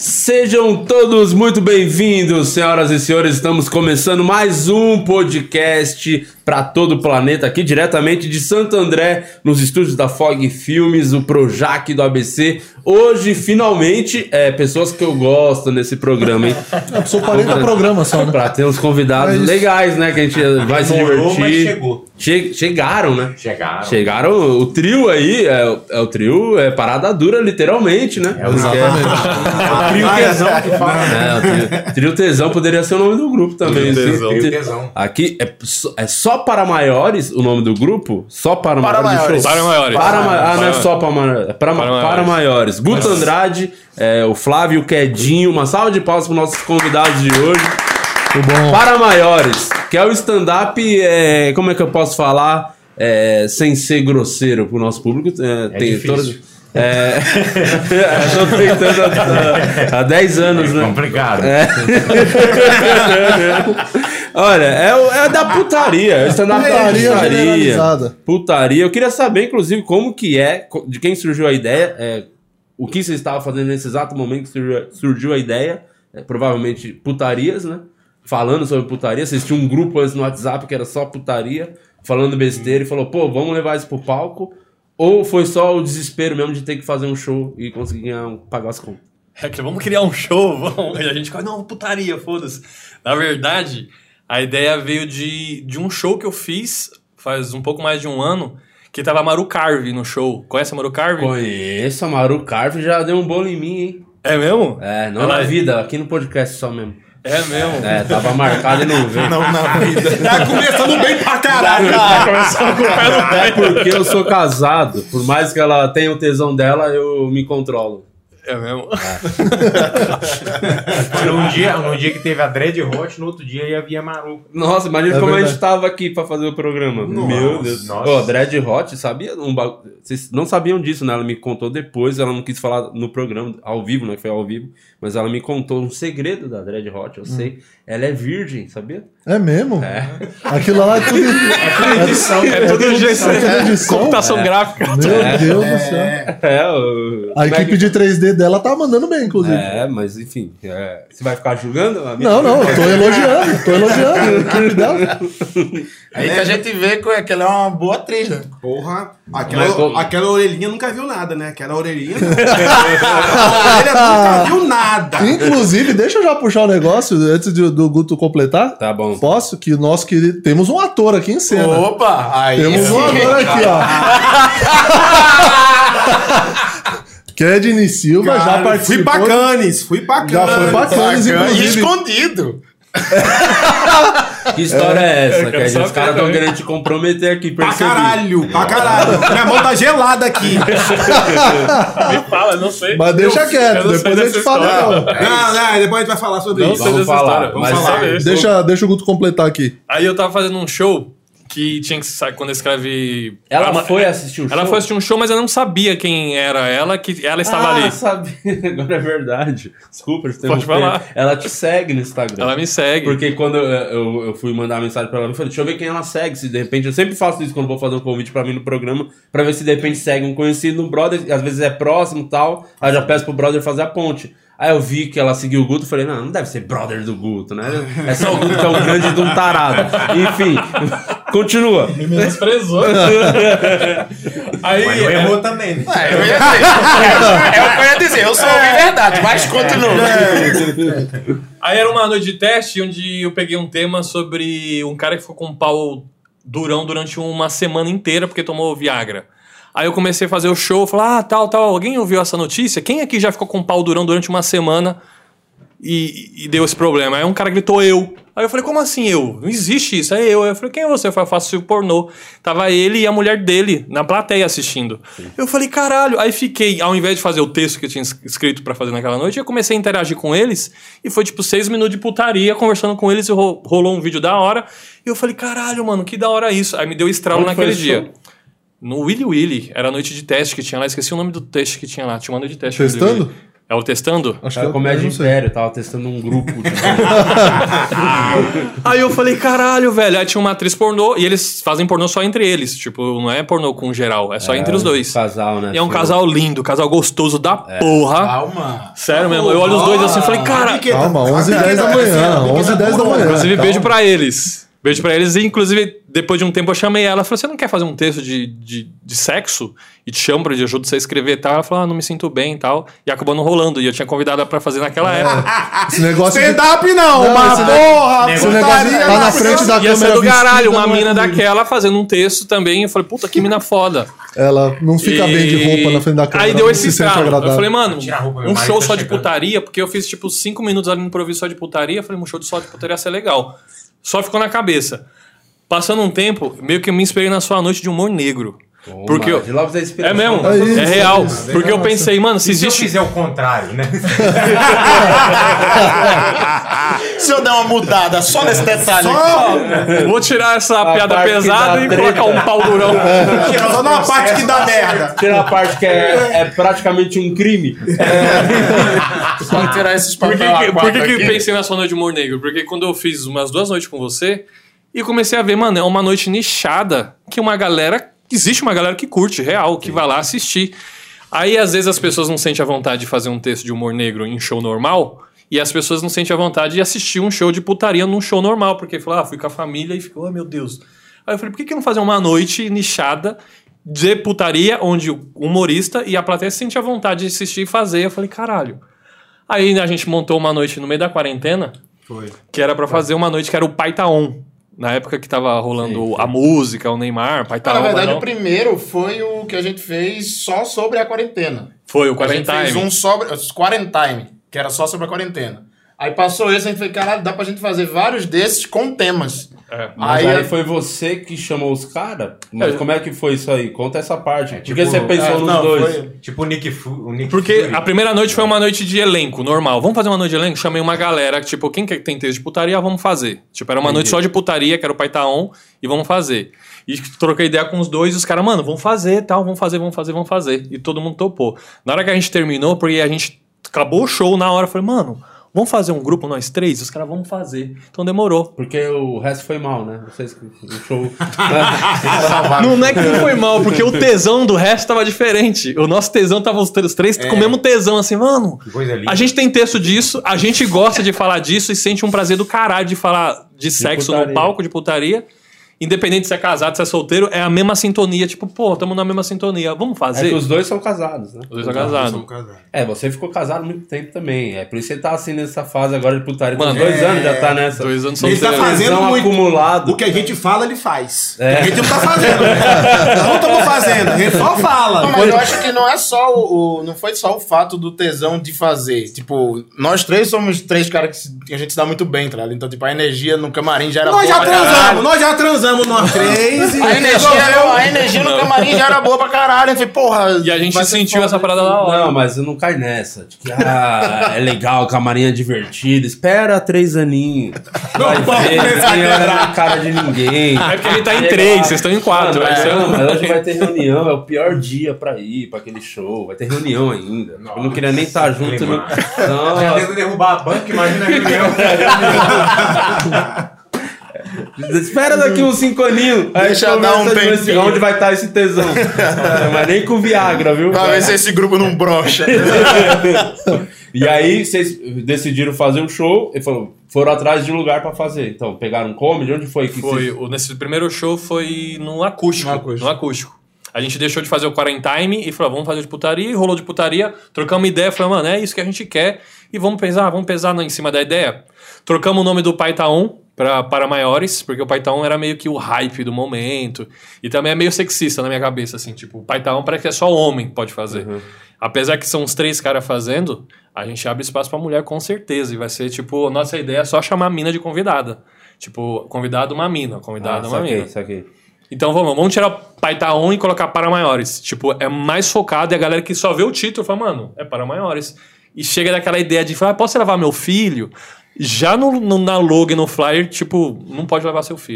Sejam todos muito bem-vindos, senhoras e senhores. Estamos começando mais um podcast para todo o planeta, aqui diretamente de Santo André, nos estúdios da Fog Filmes, o Projac do ABC. Hoje, finalmente, pessoas que eu gosto nesse programa, hein? Eu sou 40 programas só, né? Pra ter uns convidados legais, né? Que a gente vai se divertir. Mas chegou. Chegaram, né? Chegaram. O trio aí, o trio é parada dura, literalmente, né? Exatamente. Trio Tesão que fala. O Trio Tesão poderia ser o nome do grupo também. Trio Tesão. Aqui é só para maiores o nome do grupo? Só para maiores. Para maiores. Não é só para maiores. É para maiores. Guto Andrade, o Flávio, o Quedinho. Uma salva de palmas para os nossos convidados de hoje. Bom. Para maiores, que é o stand-up, como é que eu posso falar sem ser grosseiro para o nosso público? Tem difícil. Estou tentando há 10 anos, né? Complicado. Olha, é da putaria. Stand-up da Putaria generalizada. Putaria. Eu queria saber, inclusive, como que de quem surgiu a ideia, o que você estava fazendo nesse exato momento que surgiu a ideia. Provavelmente putarias, né? Falando sobre putaria. Vocês tinham um grupo antes no WhatsApp que era só putaria, falando besteira, e falou, vamos levar isso pro palco. Ou foi só o desespero mesmo de ter que fazer um show e conseguir pagar as contas? Vamos criar um show, vamos. E a gente fala, não, putaria, foda-se. Na verdade, a ideia veio de um show que eu fiz faz um pouco mais de um ano, que tava a Maru Carve no show. Conhece a Maru Carve? Conheço, a Maru Carve já deu um bolo em mim, hein? É mesmo? Não na vida, aqui no podcast só mesmo. É mesmo? Tava marcado e não veio. Não na vida. Tá começando bem pra caralho. Tá começando com o pé no pé. Porque eu sou casado. Por mais que ela tenha o tesão dela, eu me controlo. É mesmo? No dia que teve a Dread Hot, no outro dia ia vir a Maru. Nossa, imagina como a gente tava aqui pra fazer o programa. Nossa, Meu Deus. nossa. Dread Hot, sabia? Vocês não sabiam disso, né? Ela me contou depois, ela não quis falar no programa, ao vivo, né? Que foi ao vivo. Mas ela me contou um segredo da Dread Hot, eu sei. Ela é virgem, sabia? É mesmo? Aquilo lá é tudo... É tudo edição. Computação gráfica. Meu Deus do céu. A equipe de 3D dela tá mandando bem, inclusive. Mas enfim. Você vai ficar julgando? Não, eu tô elogiando. A equipe dela. Aí que a gente vê que ela é uma boa atriz, né? Porra, aquela orelhinha nunca viu nada, né? Aquela orelhinha. A orelha nunca viu nada. Inclusive, deixa eu já puxar o negócio antes do Guto completar. Tá bom. Posso? Que o nosso querido. Temos um ator aqui em cena. Opa! Aí Temos sim, um ator aqui, ó. Kedney Silva já participou. Fui pra Cannes. Já foi pra Cannes, E inclusive. escondido. Que história é essa? Eu quero Os saber. caras estão querendo te comprometer aqui, Pra percebi. caralho. Minha mão tá gelada aqui. Me fala, não sei. Mas deixa Eu quieto, não sei depois a dessa gente fala. história. Não, depois a gente vai falar sobre Não isso. sei Vamos dessa falar, história. mas Vamos saber. Deixa o Guto completar aqui. Aí eu tava fazendo um show que tinha que sair quando escreve... Ela foi assistir o show? Ela foi assistir um show, mas eu não sabia quem era ela, que ela estava ali. Sabia. Agora é verdade. Desculpa, eu Pode falar. Ela te segue no Instagram. Ela me segue. Porque quando eu fui mandar uma mensagem pra ela, eu falei, deixa eu ver quem ela segue. Se de repente, eu sempre faço isso quando vou fazer um convite pra mim no programa, pra ver se de repente segue um conhecido, um brother, às vezes é próximo e tal, aí já peço pro brother fazer a ponte. Aí eu vi que ela seguiu o Guto, falei, não deve ser brother do Guto, né? É só o Guto que é um grande de um tarado. Enfim, continua. Me menosprezou. Aí, Mas não errou também, né? Eu ia dizer. É o que eu ia dizer. Eu só ouvi verdade, mas continua. aí era uma noite de teste onde eu peguei um tema sobre um cara que ficou com um pau durão durante uma semana inteira porque tomou Viagra. Aí eu comecei a fazer o show, falei, tal, alguém ouviu essa notícia? Quem aqui já ficou com um pau durão durante uma semana e deu esse problema? Aí um cara gritou, eu. Aí eu falei, como assim eu? Não existe isso, é eu. Aí eu falei, quem é você? Eu falei, eu faço pornô. Tava ele e a mulher dele na plateia assistindo. Sim. Eu falei, caralho. Aí fiquei, ao invés de fazer o texto que eu tinha escrito pra fazer naquela noite, eu comecei a interagir com eles e foi tipo 6 minutos de putaria conversando com eles e rolou um vídeo da hora. E eu falei, caralho, mano, que da hora isso. Aí me deu estralo naquele dia. No Willy Willy, era a noite de teste que tinha lá, esqueci o nome do teste que tinha lá, tinha uma noite de teste. Testando? É o Testando? Acho que é Comédia Império, tava testando um grupo. Aí eu falei, caralho, velho. Aí tinha uma atriz pornô, e eles fazem pornô só entre eles. Tipo, não é pornô com geral, é só entre os dois. Casal, né? E é um casal lindo, casal gostoso da porra. Calma. Sério mesmo, eu olho os dois assim e falei, caralho. Calma, 11h10 da manhã. 11h10 da manhã. Inclusive, beijo pra eles. Beijo pra eles. E, inclusive, depois de um tempo eu chamei ela. Falei, você não quer fazer um texto de sexo? E te chamo pra ajuda você a escrever e tal. Ela falou, não me sinto bem e tal. E acabou não rolando. E eu tinha convidado ela pra fazer naquela época. Esse negócio Stand-up não, mas porra, esse negócio de tá na frente da Ia ser câmera do caralho, vestida, uma não é mina comigo. daquela fazendo um texto também. Eu falei, puta, que mina foda. Ela não fica bem de roupa na frente da câmera. Aí deu não esse se sente estralo. agradável. Eu falei, mano, Tira a roupa, meu um marido show tá só de chegando. putaria, porque eu fiz tipo 5 minutos ali no improviso só de putaria. Eu falei, um show só de putaria ia ser legal. Só ficou na cabeça. Passando um tempo, meio que eu me inspirei na sua noite de humor negro. Porque De Lopes é inspiração. é mesmo, É isso, é real. é isso. Porque eu pensei, mano, se E se eu existe. fizer o contrário, né? Se eu der uma mudada só nesse detalhe Vou tirar essa piada parte que pesada dá e treta. colocar um pau durão. Só numa parte que dá merda. Tira a parte que é praticamente um crime. só tirar esses Por papéis que eu pensei na sua noite de humor negro? Porque quando eu fiz umas 2 noites com você, e comecei a ver, mano, é uma noite nichada que uma galera. Existe uma galera que curte, real, que vai lá assistir. Aí, às vezes, as pessoas não sentem a vontade de fazer um texto de humor negro em show normal, e as pessoas não sentem a vontade de assistir um show de putaria num show normal, porque falou, fui com a família e ficou, meu Deus. Aí eu falei, por que não fazer uma noite nichada de putaria, onde o humorista e a plateia se sente a vontade de assistir e fazer? Eu falei, caralho. Aí a gente montou uma noite no meio da quarentena, que era pra fazer uma noite que era o Pai Tá On. Na época que tava rolando a música, o Neymar, Pai Tá On. Na verdade, não. o primeiro foi o que a gente fez só sobre a quarentena. Foi o A gente Quarantine. fez um sobre Quarantine, que era só sobre a quarentena. Aí passou esse, a gente falou, caralho, dá pra gente fazer vários desses com temas. Mas aí foi você que chamou os caras? Mas como é que foi isso aí? Conta essa parte. Porque você pensou nos dois. Tipo o Nick Fury. Porque a primeira noite foi uma noite de elenco, normal. Vamos fazer uma noite de elenco? Chamei uma galera, tipo, quem que tem texto de putaria, vamos fazer. Tipo, era uma noite só de putaria, que era o Pai Tá On, e vamos fazer. E troquei ideia com os dois, e os caras, mano, vamos fazer, tal, vamos fazer. E todo mundo topou. Na hora que a gente terminou, porque a gente acabou o show na hora, eu falei, mano, vamos fazer um grupo nós 3? Os caras, vamos fazer. Então demorou. Porque o resto foi mal, né? Vocês, o show... Não é que foi mal, porque o tesão do resto tava diferente. O nosso tesão tava os três com o mesmo tesão, assim, mano. Coisa linda. A gente tem texto disso, a gente gosta de falar disso e sente um prazer do caralho de falar de sexo putaria. no palco, de putaria. Independente se é casado, se é solteiro, é a mesma sintonia. Tipo, pô, tamo na mesma sintonia. Vamos É fazer? que os dois são casados, né? Os dois são casados. Você ficou casado há muito tempo também. É por isso que você tá assim nessa fase agora de putaria. Tem Mano, 2 anos já tá nessa. 2 anos Ele tá solteiro. fazendo Tesão muito. acumulado. O que a gente fala, ele faz. O que a gente não tá fazendo. Não estamos fazendo, a gente só fala. Não, mas eu acho que não é só não foi só o fato do tesão de fazer. Tipo, nós 3 somos 3 caras que a gente se dá muito bem, tá ligado? Então, tipo, a energia no camarim já era Nós boa já pra caralho. transamos, nós 3. A energia no camarim já era boa pra caralho. Eu falei, porra. E a gente vai ser sentiu foda. essa parada da hora. Não, mas não cai nessa. Tipo, é legal, camarim é divertido. Espera 3 aninhos. Vai ver, ninguém olha na cara de ninguém. É porque ele tá em 3, vocês estão em 4. Mas hoje vai ter reunião, é o pior dia pra ir pra aquele show. Vai ter reunião ainda. Eu não queria nem estar junto. clima. Não, Já tenta derrubar a banca, imagina a reunião. espera daqui uns 5 aninhos. Aí Deixa eu dar um conversa de tempinho. onde vai estar esse tesão. Mas nem com Viagra, viu? Pra ver se esse grupo não brocha. E aí vocês decidiram fazer um show e foram atrás de um lugar pra fazer. Então, pegaram um comedy? Onde foi que Nesse primeiro show foi no acústico. No acústico. A gente deixou de fazer o Quarantine e falou, vamos fazer de putaria. E rolou de putaria, trocamos ideia. Falamos, mano, é isso que a gente quer. E vamos pesar em cima da ideia. Trocamos o nome do Pai Tá On para maiores, porque o Pai Tá On era meio que o hype do momento. E também é meio sexista na minha cabeça, assim. Tipo, o Pai Tá On parece que é só homem que pode fazer. Uhum. Apesar que são os 3 caras fazendo, a gente abre espaço pra mulher com certeza. E vai ser, tipo, nossa ideia é só chamar a mina de convidada. Tipo, convidado uma mina, convidado uma mina. Saquei. Então vamos tirar o Pai Tá On e colocar para maiores. Tipo, é mais focado e a galera que só vê o título fala, mano, é para maiores. E chega daquela ideia de falar, posso levar meu filho? Já na logo e no flyer, tipo, não pode levar seu filho.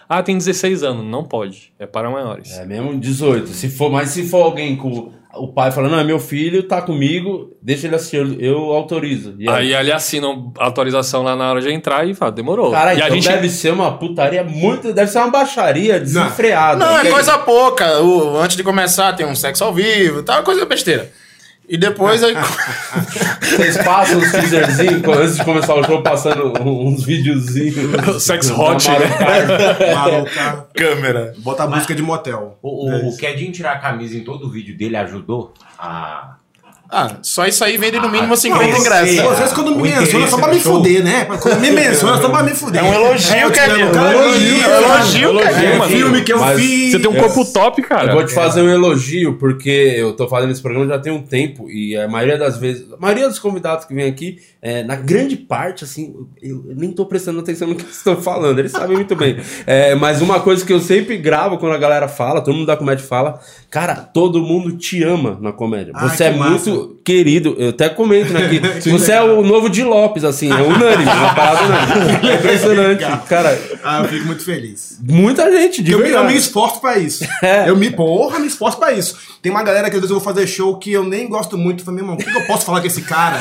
Ah, tem 16 anos. Não pode. É para maiores. É mesmo 18. Mas se for alguém com o pai falando, não, é meu filho, tá comigo, deixa ele assistir, eu autorizo. E aí ele assina a autorização lá na hora de entrar e fala, demorou. Cara, e então deve ser uma putaria deve ser uma baixaria desenfreada. Não, é coisa pouca. Antes de começar tem um sexo ao vivo, tal, coisa besteira. E depois aí... Vocês passam os teaserzinhos antes de começar o show, passando uns videozinhos. Sex hot. Maluca. Câmera. Bota a música de motel. O Kedinho tirar a camisa em todo o vídeo dele ajudou a... Só isso aí vende no mínimo 50 ingressos. Vocês quando me mencionam é só pra me fuder, né? Quando me mencionam é só pra me fuder. É um elogio, Kedinho. Elogio, Kedinho. Filme que eu fiz. Você tem um corpo top, cara. Eu vou te fazer um elogio, porque eu tô fazendo esse programa já tem um tempo, e a maioria das vezes, a maioria dos convidados que vem aqui, na grande parte, assim, eu nem tô prestando atenção no que eles estão falando, eles sabem muito bem. Mas uma coisa que eu sempre gravo quando a galera fala, todo mundo da comédia fala, cara, todo mundo te ama na comédia. Você é muito querido, eu até comento, né, que você é o novo Di Lopes, assim, é unânime, uma parada unânime. É impressionante, cara. Eu fico muito feliz. Muita gente, de verdade. Eu me esforço pra isso. Eu me esforço pra isso. Tem uma galera que às vezes eu vou fazer show que eu nem gosto muito. Eu falei, meu irmão, o que eu posso falar com esse cara?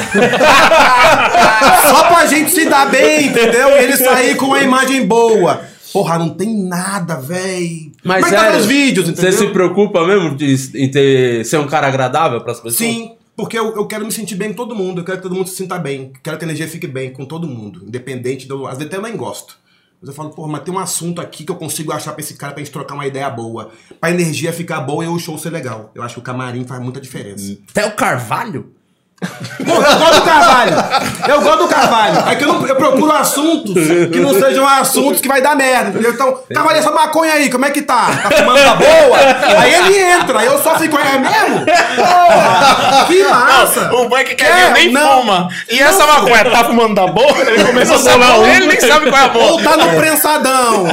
Só pra gente se dar bem, entendeu? E ele sair com uma imagem boa. Porra, não tem nada, véi. Mas tá nos vídeos, entendeu? Você se preocupa mesmo em ser um cara agradável pras pessoas? Sim, porque eu quero me sentir bem com todo mundo. Eu quero que todo mundo se sinta bem. Quero que a energia fique bem com todo mundo. Independente do... Às vezes até eu nem gosto. Mas eu falo, porra, mas tem um assunto aqui que eu consigo achar pra esse cara pra gente trocar uma ideia boa. Pra energia ficar boa e o show ser legal. Eu acho que o camarim faz muita diferença. Até o Carvalho? Pô, eu gosto do Carvalho. É que eu procuro assuntos que não sejam assuntos que vai dar merda, entendeu? Então, Carvalho, essa maconha aí, como é que tá? Tá fumando, tá boa? Aí ele entra, aí eu só fico, é mesmo? Porra, que massa! O boi que quer nem fuma. E essa maconha tá fumando da boa? Ele começa a falar, ele nem sabe qual é a boa. Ou tá no prensadão.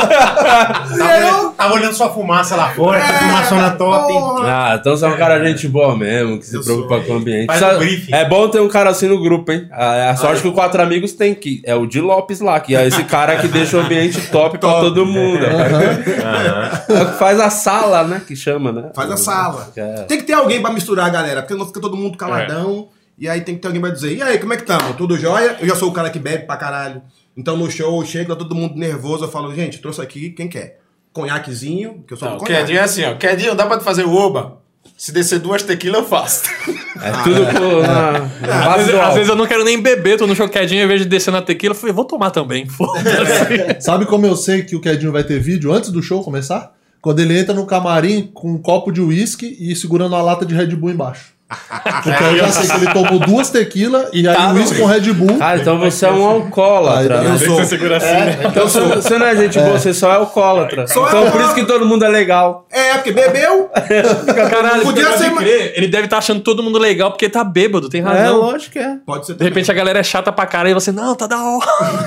Tava olhando sua fumaça lá fora, essa fumaçona top. Então você é um cara gente boa mesmo, que se preocupa com o ambiente. briefing. É bom ter um cara assim no grupo, hein? A sorte que o Quatro Amigos tem, que é o Di Lopes lá, que é esse cara que deixa o ambiente top pra todo mundo. É o que faz a sala, né? Que chama, né? Faz a sala. Tem que ter alguém pra misturar a galera, porque não fica todo mundo caladão. E aí tem que ter alguém pra dizer, e aí, como é que tamo? Tudo jóia? Eu já sou o cara que bebe pra caralho. Então no show, chega todo mundo nervoso, eu falo, gente, trouxe aqui, quem quer? Conhaquezinho, que eu sou do conhaque. Quedinho é assim, ó. Quedinho, dá pra te fazer o oba? Se descer 2 tequilas, eu faço. É tudo às vezes eu não quero nem beber, tô no show Quedinho, ao invés de descer na tequila, eu falei, vou tomar também. Foda-se. Sabe como eu sei que o Quedinho vai ter vídeo antes do show começar? Quando ele entra no camarim com um copo de uísque e segurando uma lata de Red Bull embaixo. Porque eu já sei que ele tomou 2 tequilas e aí o uísque com Red Bull. Cara, então você é um alcoólatra. Eu sou. Você segura assim, né? Então você não é gente boa, você só é alcoólatra. Então por isso que todo mundo é legal. É, porque bebeu. Caralho, Podia ser ele deve estar achando todo mundo legal porque tá bêbado, tem razão. Lógico que é. Pode ser De repente a galera é chata pra caralho e você, não, tá da hora.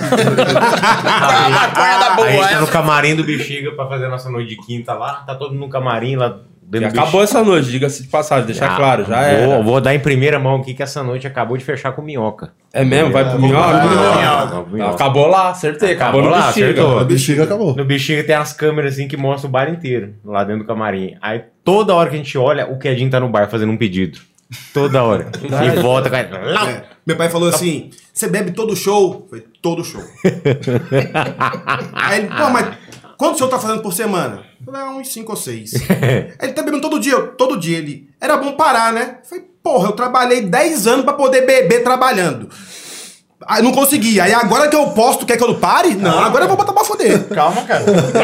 A maconha da boa. A gente tá no camarim do Bexiga pra fazer a nossa noite de quinta lá. Tá todo mundo no camarim lá. Já acabou essa noite, diga-se de passagem, deixar claro, já é. Vou dar em primeira mão aqui que essa noite acabou de fechar com Minhoca. É mesmo? Vai pro Minhoca? Acabou lá, acertei. Acabou no lá, Bexiga. acertou. O Bexiga acabou. No Bexiga tem as câmeras assim que mostram o bar inteiro, lá dentro do camarim. Aí toda hora que a gente olha, o Quedinho tá no bar fazendo um pedido. Toda hora. E volta. Meu pai falou assim, você bebe todo show? Eu falei, todo show. Aí ele, pô, mas quantos shows tá fazendo por semana? Eu falei, uns 5 ou 6. Ele tá bebendo todo dia. Todo dia ele, era bom parar, né? Eu falei, porra, eu trabalhei 10 anos pra poder beber trabalhando. Aí não consegui. Aí agora que eu posso, tu quer que eu não pare? Não, agora eu vou botar pra foder. Calma, cara.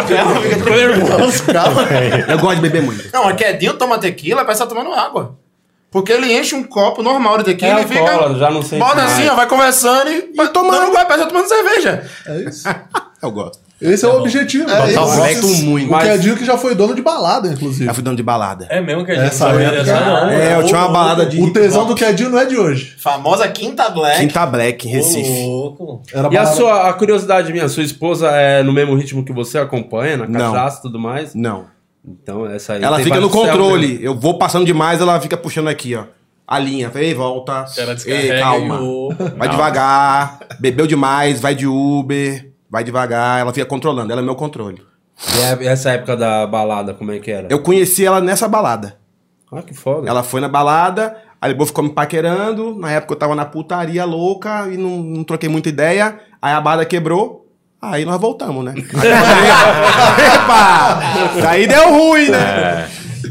Calma. Eu gosto de beber muito. Não, a Quedinho toma tequila, parece que tá tomando água. Porque ele enche um copo normal de tequila e fica... já não sei. Bota assim, ó, vai conversando e tomando. Parece que tá tomando cerveja. É isso. Eu gosto. Esse é o objetivo. Eu gosto muito. O Quedinho que já foi dono de balada, inclusive. Já fui dono de balada. É mesmo que a gente Essa época, eu tinha uma balada de... O tesão do Quedinho não é de hoje. Famosa Quinta Black. Quinta Black, em Recife. Era E balada... a curiosidade minha, sua esposa é no mesmo ritmo que você acompanha, na cachaça e tudo mais? Não. Então essa aí. Ela tem fica no vários controle. Eu vou passando demais, ela fica puxando aqui, ó. A linha. Ei, volta. Ei, calma. Vai devagar. Bebeu demais, vai de Uber. Vai devagar. Ela fica controlando. Ela é meu controle. E essa época da balada, como é que era? Eu conheci ela nessa balada. Ah, que foda. Ela foi na balada, aí depois ficou me paquerando. Na época eu tava na putaria louca e não troquei muita ideia. Aí a balada quebrou, aí nós voltamos, né? Aí eu falei, epa! Aí deu ruim, né?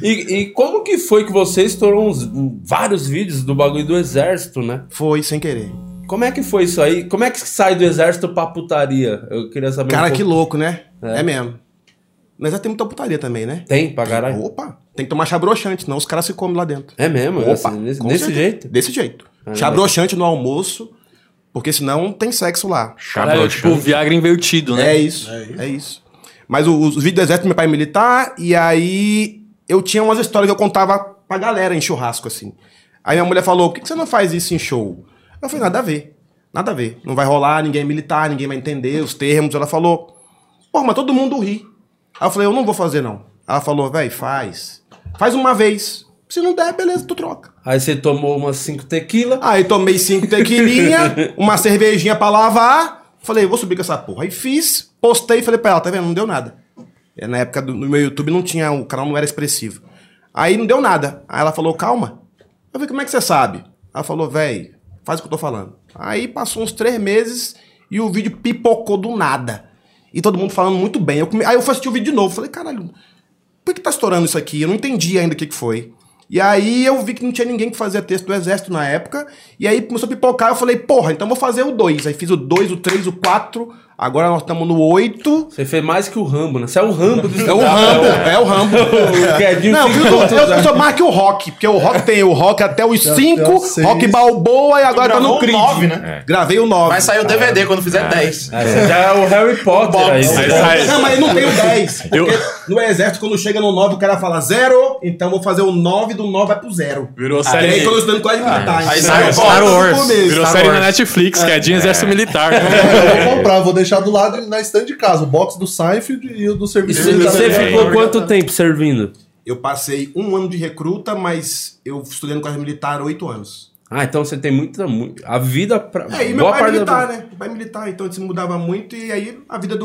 E como que foi que você estourou vários vídeos do bagulho do exército, né? Foi sem querer. Como é que foi isso aí? Como é que sai do exército pra putaria? Eu queria saber Cara, um que pouco. louco, né? É mesmo. Mas já tem muita putaria também, né? Tem, pra caralho. Opa, tem que tomar chá broxante, senão os caras se comem lá dentro. É mesmo? Opa, Assim, com desse certeza. jeito? Desse jeito. Chá broxante no almoço, porque senão não tem sexo lá. Caralho, tipo Viagra invertido, né? É isso, é isso. Mas os vídeos do exército, meu pai é militar, e aí eu tinha umas histórias que eu contava pra galera em churrasco, assim. Aí minha mulher falou, por que você não faz isso em show? Eu falei, nada a ver. Nada a ver. Não vai rolar, ninguém é militar, ninguém vai entender os termos. Ela falou, pô, mas todo mundo ri. Aí eu falei, eu não vou fazer, não. Ela falou, velho, faz. Faz uma vez. Se não der, beleza, tu troca. Aí você tomou umas 5 tequila. Aí tomei 5 tequilinha, uma cervejinha pra lavar. Falei, vou subir com essa porra. Aí fiz, postei e falei pra ela, tá vendo? Não deu nada. Na época do meu YouTube não tinha, o canal não era expressivo. Aí não deu nada. Aí ela falou, calma. Eu falei, como é que você sabe? Ela falou, velho, faz o que eu tô falando. Aí passou uns 3 meses e o vídeo pipocou do nada. E todo mundo falando muito bem. Aí eu fui assistir o vídeo de novo. Falei, caralho, por que tá estourando isso aqui? Eu não entendi ainda o que foi. E aí eu vi que não tinha ninguém que fazia texto do exército na época. E aí começou a pipocar. Eu falei, porra, então vou fazer o 2. Aí fiz o 2, o 3, o 4. Agora nós estamos no 8. Você fez mais que o Rambo, né? Você é o Rambo do É o Rambo, é o Rambo. O Quedinho Não, fica- eu sou mais que o Rock, porque o Rock tem o Rock até os 5, até os 6. Rock Balboa e agora tá gravou no o Creed. 9, né? Gravei o 9. Vai sair o DVD quando fizer 10. Você já é o Harry Potter aí. Aí né? sai- Não, mas não tem o 10. Porque no exército, quando chega no 9, o cara fala 0, então vou fazer o 9, do 9 vai pro 0. Virou Aí série. quando eu estou colégio militar. aí então, sai o Star Wars. Virou Star série na Wars. Netflix, que é de Exército Militar. Eu vou comprar, vou deixar do lado na estante de casa. O box do Seinfeld e o do E serviço você militar. ficou quanto tempo servindo? Eu passei 1 ano de recruta, mas eu estudei no colégio militar 8 anos. Ah, então você tem muita... A vida... Pra... E meu boa pai é parte militar, da... né? Meu pai é militar, então ele se mudava muito e aí a vida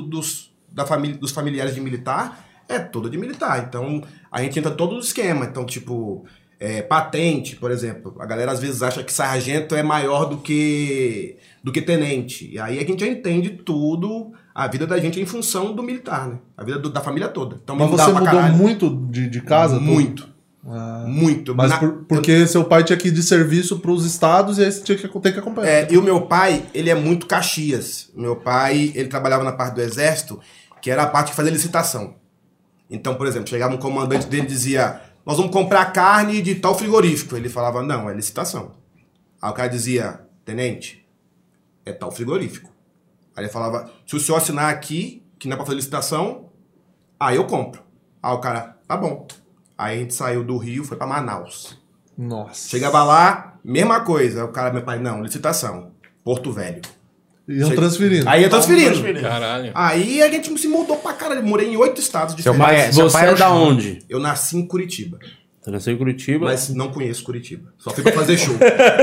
dos familiares de militar é toda de militar. Então a gente entra todo no esquema. Então, tipo, patente, por exemplo. A galera às vezes acha que sargento é maior do que tenente. E aí a gente já entende tudo, a vida da gente é em função do militar, né? A vida da família toda. Então, Mas me você mudava pra mudou caralho. muito de casa? tudo? Muito. Muito. Mas porque seu pai tinha que ir de serviço pros estados e aí você tinha que ter que acompanhar. E o meu pai, ele é muito Caxias. Meu pai, ele trabalhava na parte do exército, que era a parte que fazia licitação. Então, por exemplo, chegava um comandante dele e dizia, nós vamos comprar carne de tal frigorífico. Ele falava, não, é licitação. Aí o cara dizia, tenente, é tal frigorífico. Aí ele falava, se o senhor assinar aqui, que não é pra fazer licitação, aí eu compro. Aí o cara, tá bom. Aí a gente saiu do Rio, foi pra Manaus. Nossa. Chegava lá, mesma coisa. Aí o cara, meu pai, não, licitação. Porto Velho. Iam transferindo. Aí eu transferindo. Caralho. Aí a gente se mudou pra caralho. Eu morei em 8 estados diferentes. Mas você é da onde? Eu nasci em Curitiba, Você nasceu em Curitiba. mas não conheço Curitiba. Só fui pra fazer show.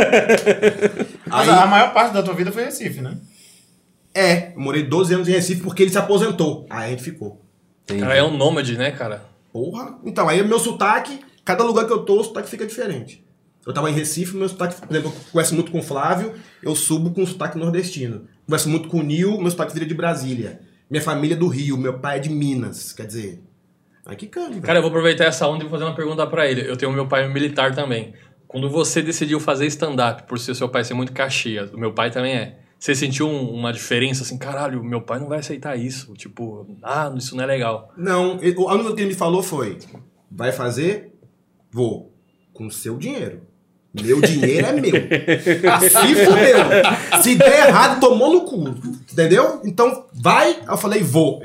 Mas Aí, a maior parte da tua vida foi Recife, né? eu morei 12 anos em Recife porque ele se aposentou. Aí a gente ficou. Cara, é um nômade, né, cara? Porra. Então, aí meu sotaque, cada lugar que eu tô, o sotaque fica diferente. Eu tava em Recife, meu sotaque, por exemplo, eu converso muito com o Flávio, eu subo com sotaque nordestino. Converso muito com o Nil, meu sotaque vira de Brasília. Minha família é do Rio, meu pai é de Minas, quer dizer... Aí que cano, Cara, eu vou aproveitar essa onda e vou fazer uma pergunta pra ele. Eu tenho meu pai militar também. Quando você decidiu fazer stand-up, por ser seu pai ser muito Caxias, o meu pai também é. Você sentiu uma diferença assim, caralho, meu pai não vai aceitar isso. Tipo, isso não é legal. Não, a única coisa que ele me falou foi: vai fazer? Vou. Com seu dinheiro. Meu dinheiro é meu. Se fudeu. Se der errado, tomou no cu. Entendeu? Então, vai. Aí eu falei, vou.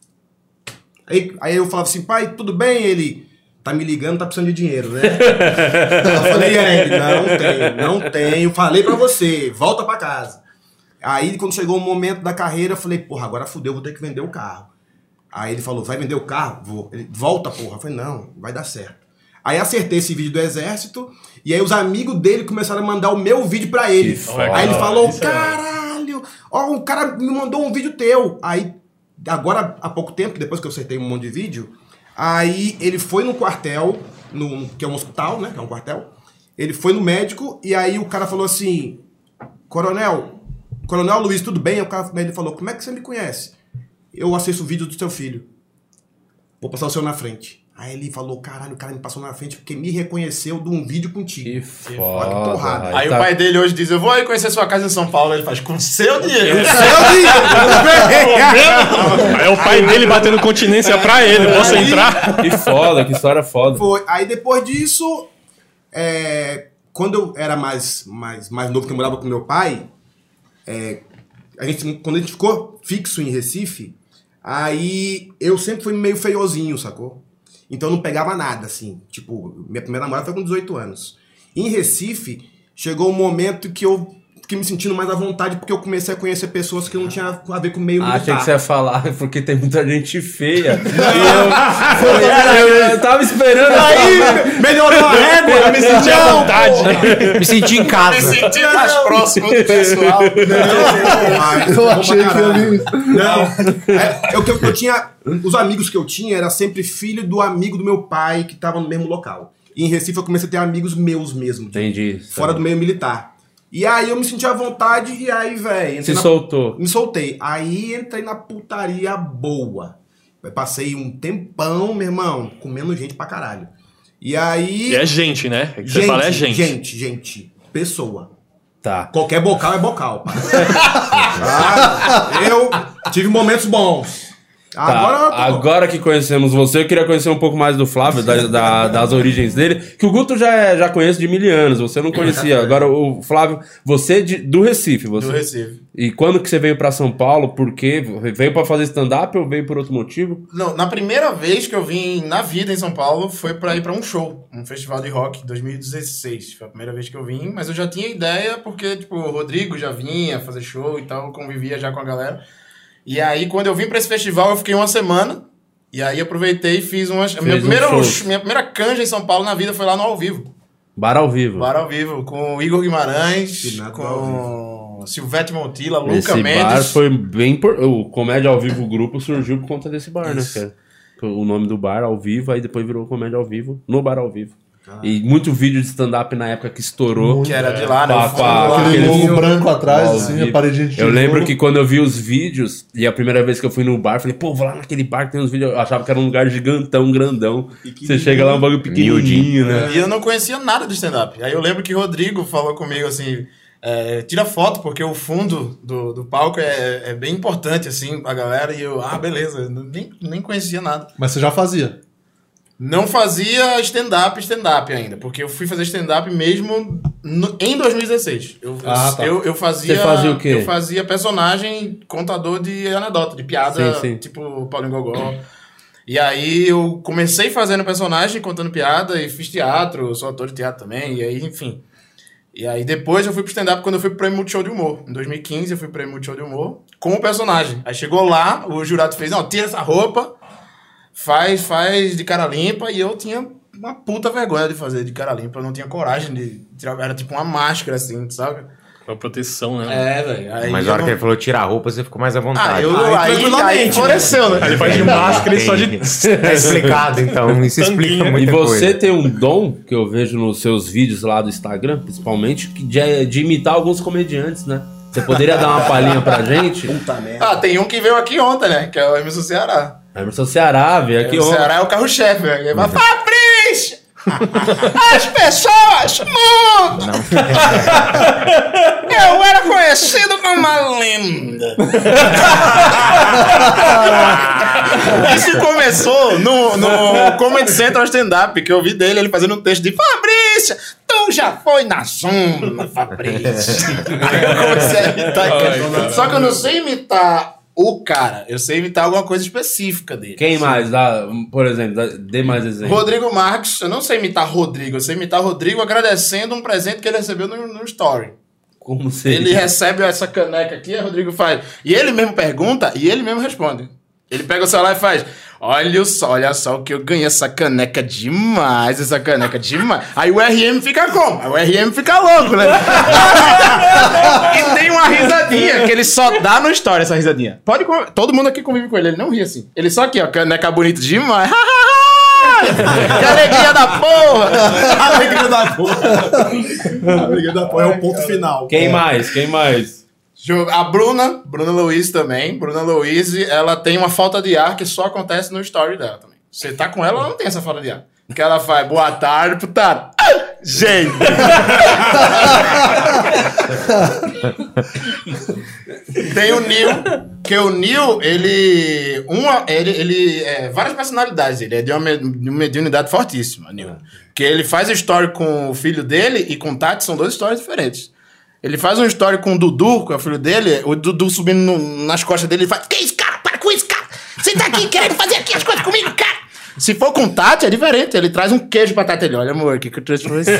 Aí eu falava assim, pai, tudo bem? Ele, tá me ligando, tá precisando de dinheiro, né? Eu falei, não tenho. Falei pra você, volta pra casa. Aí, quando chegou o momento da carreira, eu falei, porra, agora fudeu, vou ter que vender o carro. Aí ele falou, vai vender o carro? Vou. Ele, volta, porra. Eu falei, não, vai dar certo. Aí acertei esse vídeo do exército, e aí os amigos dele começaram a mandar o meu vídeo pra ele. foda. Aí ele falou, Isso é caralho, ó, o cara me mandou um vídeo teu. Aí agora há pouco tempo, depois que eu acertei um monte de vídeo, aí ele foi no quartel, que é um hospital, né? Que é um quartel. Ele foi no médico e aí o cara falou assim, Coronel Luiz, tudo bem? Ele falou, como é que você me conhece? Eu assisto o vídeo do seu filho. Vou passar o seu na frente. Aí ele falou, caralho, o cara me passou na frente porque me reconheceu de um vídeo contigo. Que Olha que foda. porrada. Aí o pai dele hoje diz, eu vou aí conhecer sua casa em São Paulo. Ele faz, com seu dinheiro. É o pai dele batendo continência pra ele. Posso entrar? Que foda, que história foda. Foi. Aí depois disso, quando eu era mais novo, que eu morava com meu pai, quando a gente ficou fixo em Recife, aí eu sempre fui meio feiozinho, sacou? Então eu não pegava nada, assim. Tipo, minha primeira namorada foi com 18 anos. Em Recife, chegou um momento que eu fiquei me sentindo mais à vontade porque eu comecei a conhecer pessoas que não tinham a ver com o meio militar. Achei que você ia falar, porque tem muita gente feia. Eu tava esperando. Aí, melhorou a régua, eu me senti à vontade. Me senti em casa. Me senti mais próximo do pessoal. Eu achei que eu vi. Não. Eu tinha. Os amigos que eu tinha era sempre filho do amigo do meu pai que tava no mesmo local. E em Recife eu comecei a ter amigos meus mesmo. Entendi. Fora do meio militar. E aí eu me senti à vontade e aí, velho... Soltou. Me soltei. Aí entrei na putaria boa. Eu passei um tempão, meu irmão, comendo gente pra caralho. E aí... E é gente, né? É que você fala é gente. Gente. Pessoa. Tá. Qualquer bocal é bocal, pai. Eu tive momentos bons. Tá. Agora que conhecemos você, eu queria conhecer um pouco mais do Flávio, das origens dele, que o Guto já conhece de 1000 anos, você não conhecia. Agora o Flávio, você do Recife. Do Recife. E quando que você veio pra São Paulo? Por quê? Veio pra fazer stand-up ou veio por outro motivo? Não, na primeira vez que eu vim na vida em São Paulo foi pra ir pra um show, um festival de rock, 2016. Foi a primeira vez que eu vim, mas eu já tinha ideia porque, tipo, o Rodrigo já vinha fazer show e tal, convivia já com a galera. E aí, quando eu vim pra esse festival, eu fiquei uma semana. E aí, aproveitei e fiz umas... Minha primeira canja em São Paulo na vida foi lá no Ao Vivo. Bar ao Vivo. Bar ao Vivo, com o Igor Guimarães, com Silvete Montilla, Luca Esse Mendes. bar foi bem... O Comédia ao Vivo grupo surgiu por conta desse bar, Isso. né? Que é o nome do bar, Ao Vivo, aí depois virou Comédia ao Vivo, no Bar ao Vivo. E muito vídeo de stand-up na época que estourou. Que era de lá, né? Aquele logo branco atrás, Ao assim, vivo. a paredinha de Eu lembro tijolo. que quando eu vi os vídeos, e a primeira vez que eu fui no bar, falei, pô, vou lá naquele bar que tem uns vídeos. Eu achava que era um lugar gigantão, grandão. Você chega lá, um bagulho pequenininho, né? E eu não conhecia nada de stand-up. Aí eu lembro que o Rodrigo falou comigo assim, tira foto, porque o fundo do palco é bem importante, assim, pra galera. E eu, beleza, nem conhecia nada. Mas você já fazia. Não fazia stand-up ainda, porque eu fui fazer stand-up mesmo em 2016. Tá. Eu fazia... Você fazia o quê? Eu fazia personagem contador de anedota, de piada, Sim. tipo Paulinho Gogó. E aí eu comecei fazendo personagem, contando piada, e fiz teatro, sou ator de teatro também, e aí, enfim. E aí depois eu fui pro stand-up quando eu fui pro Prêmio Multishow de Humor. Em 2015 eu fui pro Prêmio Multishow de Humor com o personagem. Aí chegou lá, o jurado fez, tira essa roupa, faz de cara limpa, e eu tinha uma puta vergonha de fazer de cara limpa, eu não tinha coragem de tirar, era tipo uma máscara assim, sabe? Com a proteção, né? Velho. Mas na hora que ele falou tirar a roupa, você ficou mais à vontade. Aí floresceu, né? Ele faz de máscara e só de... É explicado, então. Isso explica E muita você coisa. tem um dom, que eu vejo nos seus vídeos lá do Instagram, principalmente, de imitar alguns comediantes, né? Você poderia dar uma palhinha pra gente? Tem um que veio aqui ontem, né? Que é o Emerson Ceará. Emerson Ceará, veio aqui O ontem. Ceará é o carro-chefe, velho. Ele fala, Fabrício! As pessoas mudam! Eu era conhecido como uma lenda. Isso começou no Comedy Central Stand-Up, que eu vi dele, ele fazendo um texto de Fabrício, tu já foi na zona, Fabrício. Aí eu comecei a imitar. Só que eu não sei imitar o cara, eu sei imitar alguma coisa específica dele. Quem mais? Por exemplo, dê mais exemplo. Rodrigo Marques, eu não sei imitar Rodrigo, eu sei imitar Rodrigo agradecendo um presente que ele recebeu no Story. Como seria? Ele recebe essa caneca aqui, o Rodrigo faz. E ele mesmo pergunta e ele mesmo responde. Ele pega o celular e faz: olha só o que eu ganhei, essa caneca demais, essa caneca demais. Aí o RM fica como? Aí o RM fica louco, né? E tem uma risadinha, que ele só dá no story essa risadinha. Todo mundo aqui convive com ele não ri assim. Ele só aqui, ó, caneca bonito demais. Que alegria da porra! Alegria da porra. Alegria da porra é o ponto final. Quem mais? A Bruna Luiz também. Bruna Luiz, ela tem uma falta de ar que só acontece no story dela também. Você tá com ela, ela não tem essa falta de ar. Que ela faz, boa tarde, putada. Gente! Tem o Nil, que o Nil, ele é várias personalidades, ele é de uma mediunidade fortíssima, Nil. Que ele faz story com o filho dele e com o Tati, são 2 stories diferentes. Ele faz um story com o Dudu, que é o filho dele, o Dudu subindo nas costas dele, ele faz, que isso, cara? Para com isso, cara! Você tá aqui querendo fazer aqui as coisas comigo, cara! Se for com Tati, é diferente. Ele traz um queijo pra Tati. Ele, olha, amor, o que eu trouxe pra você?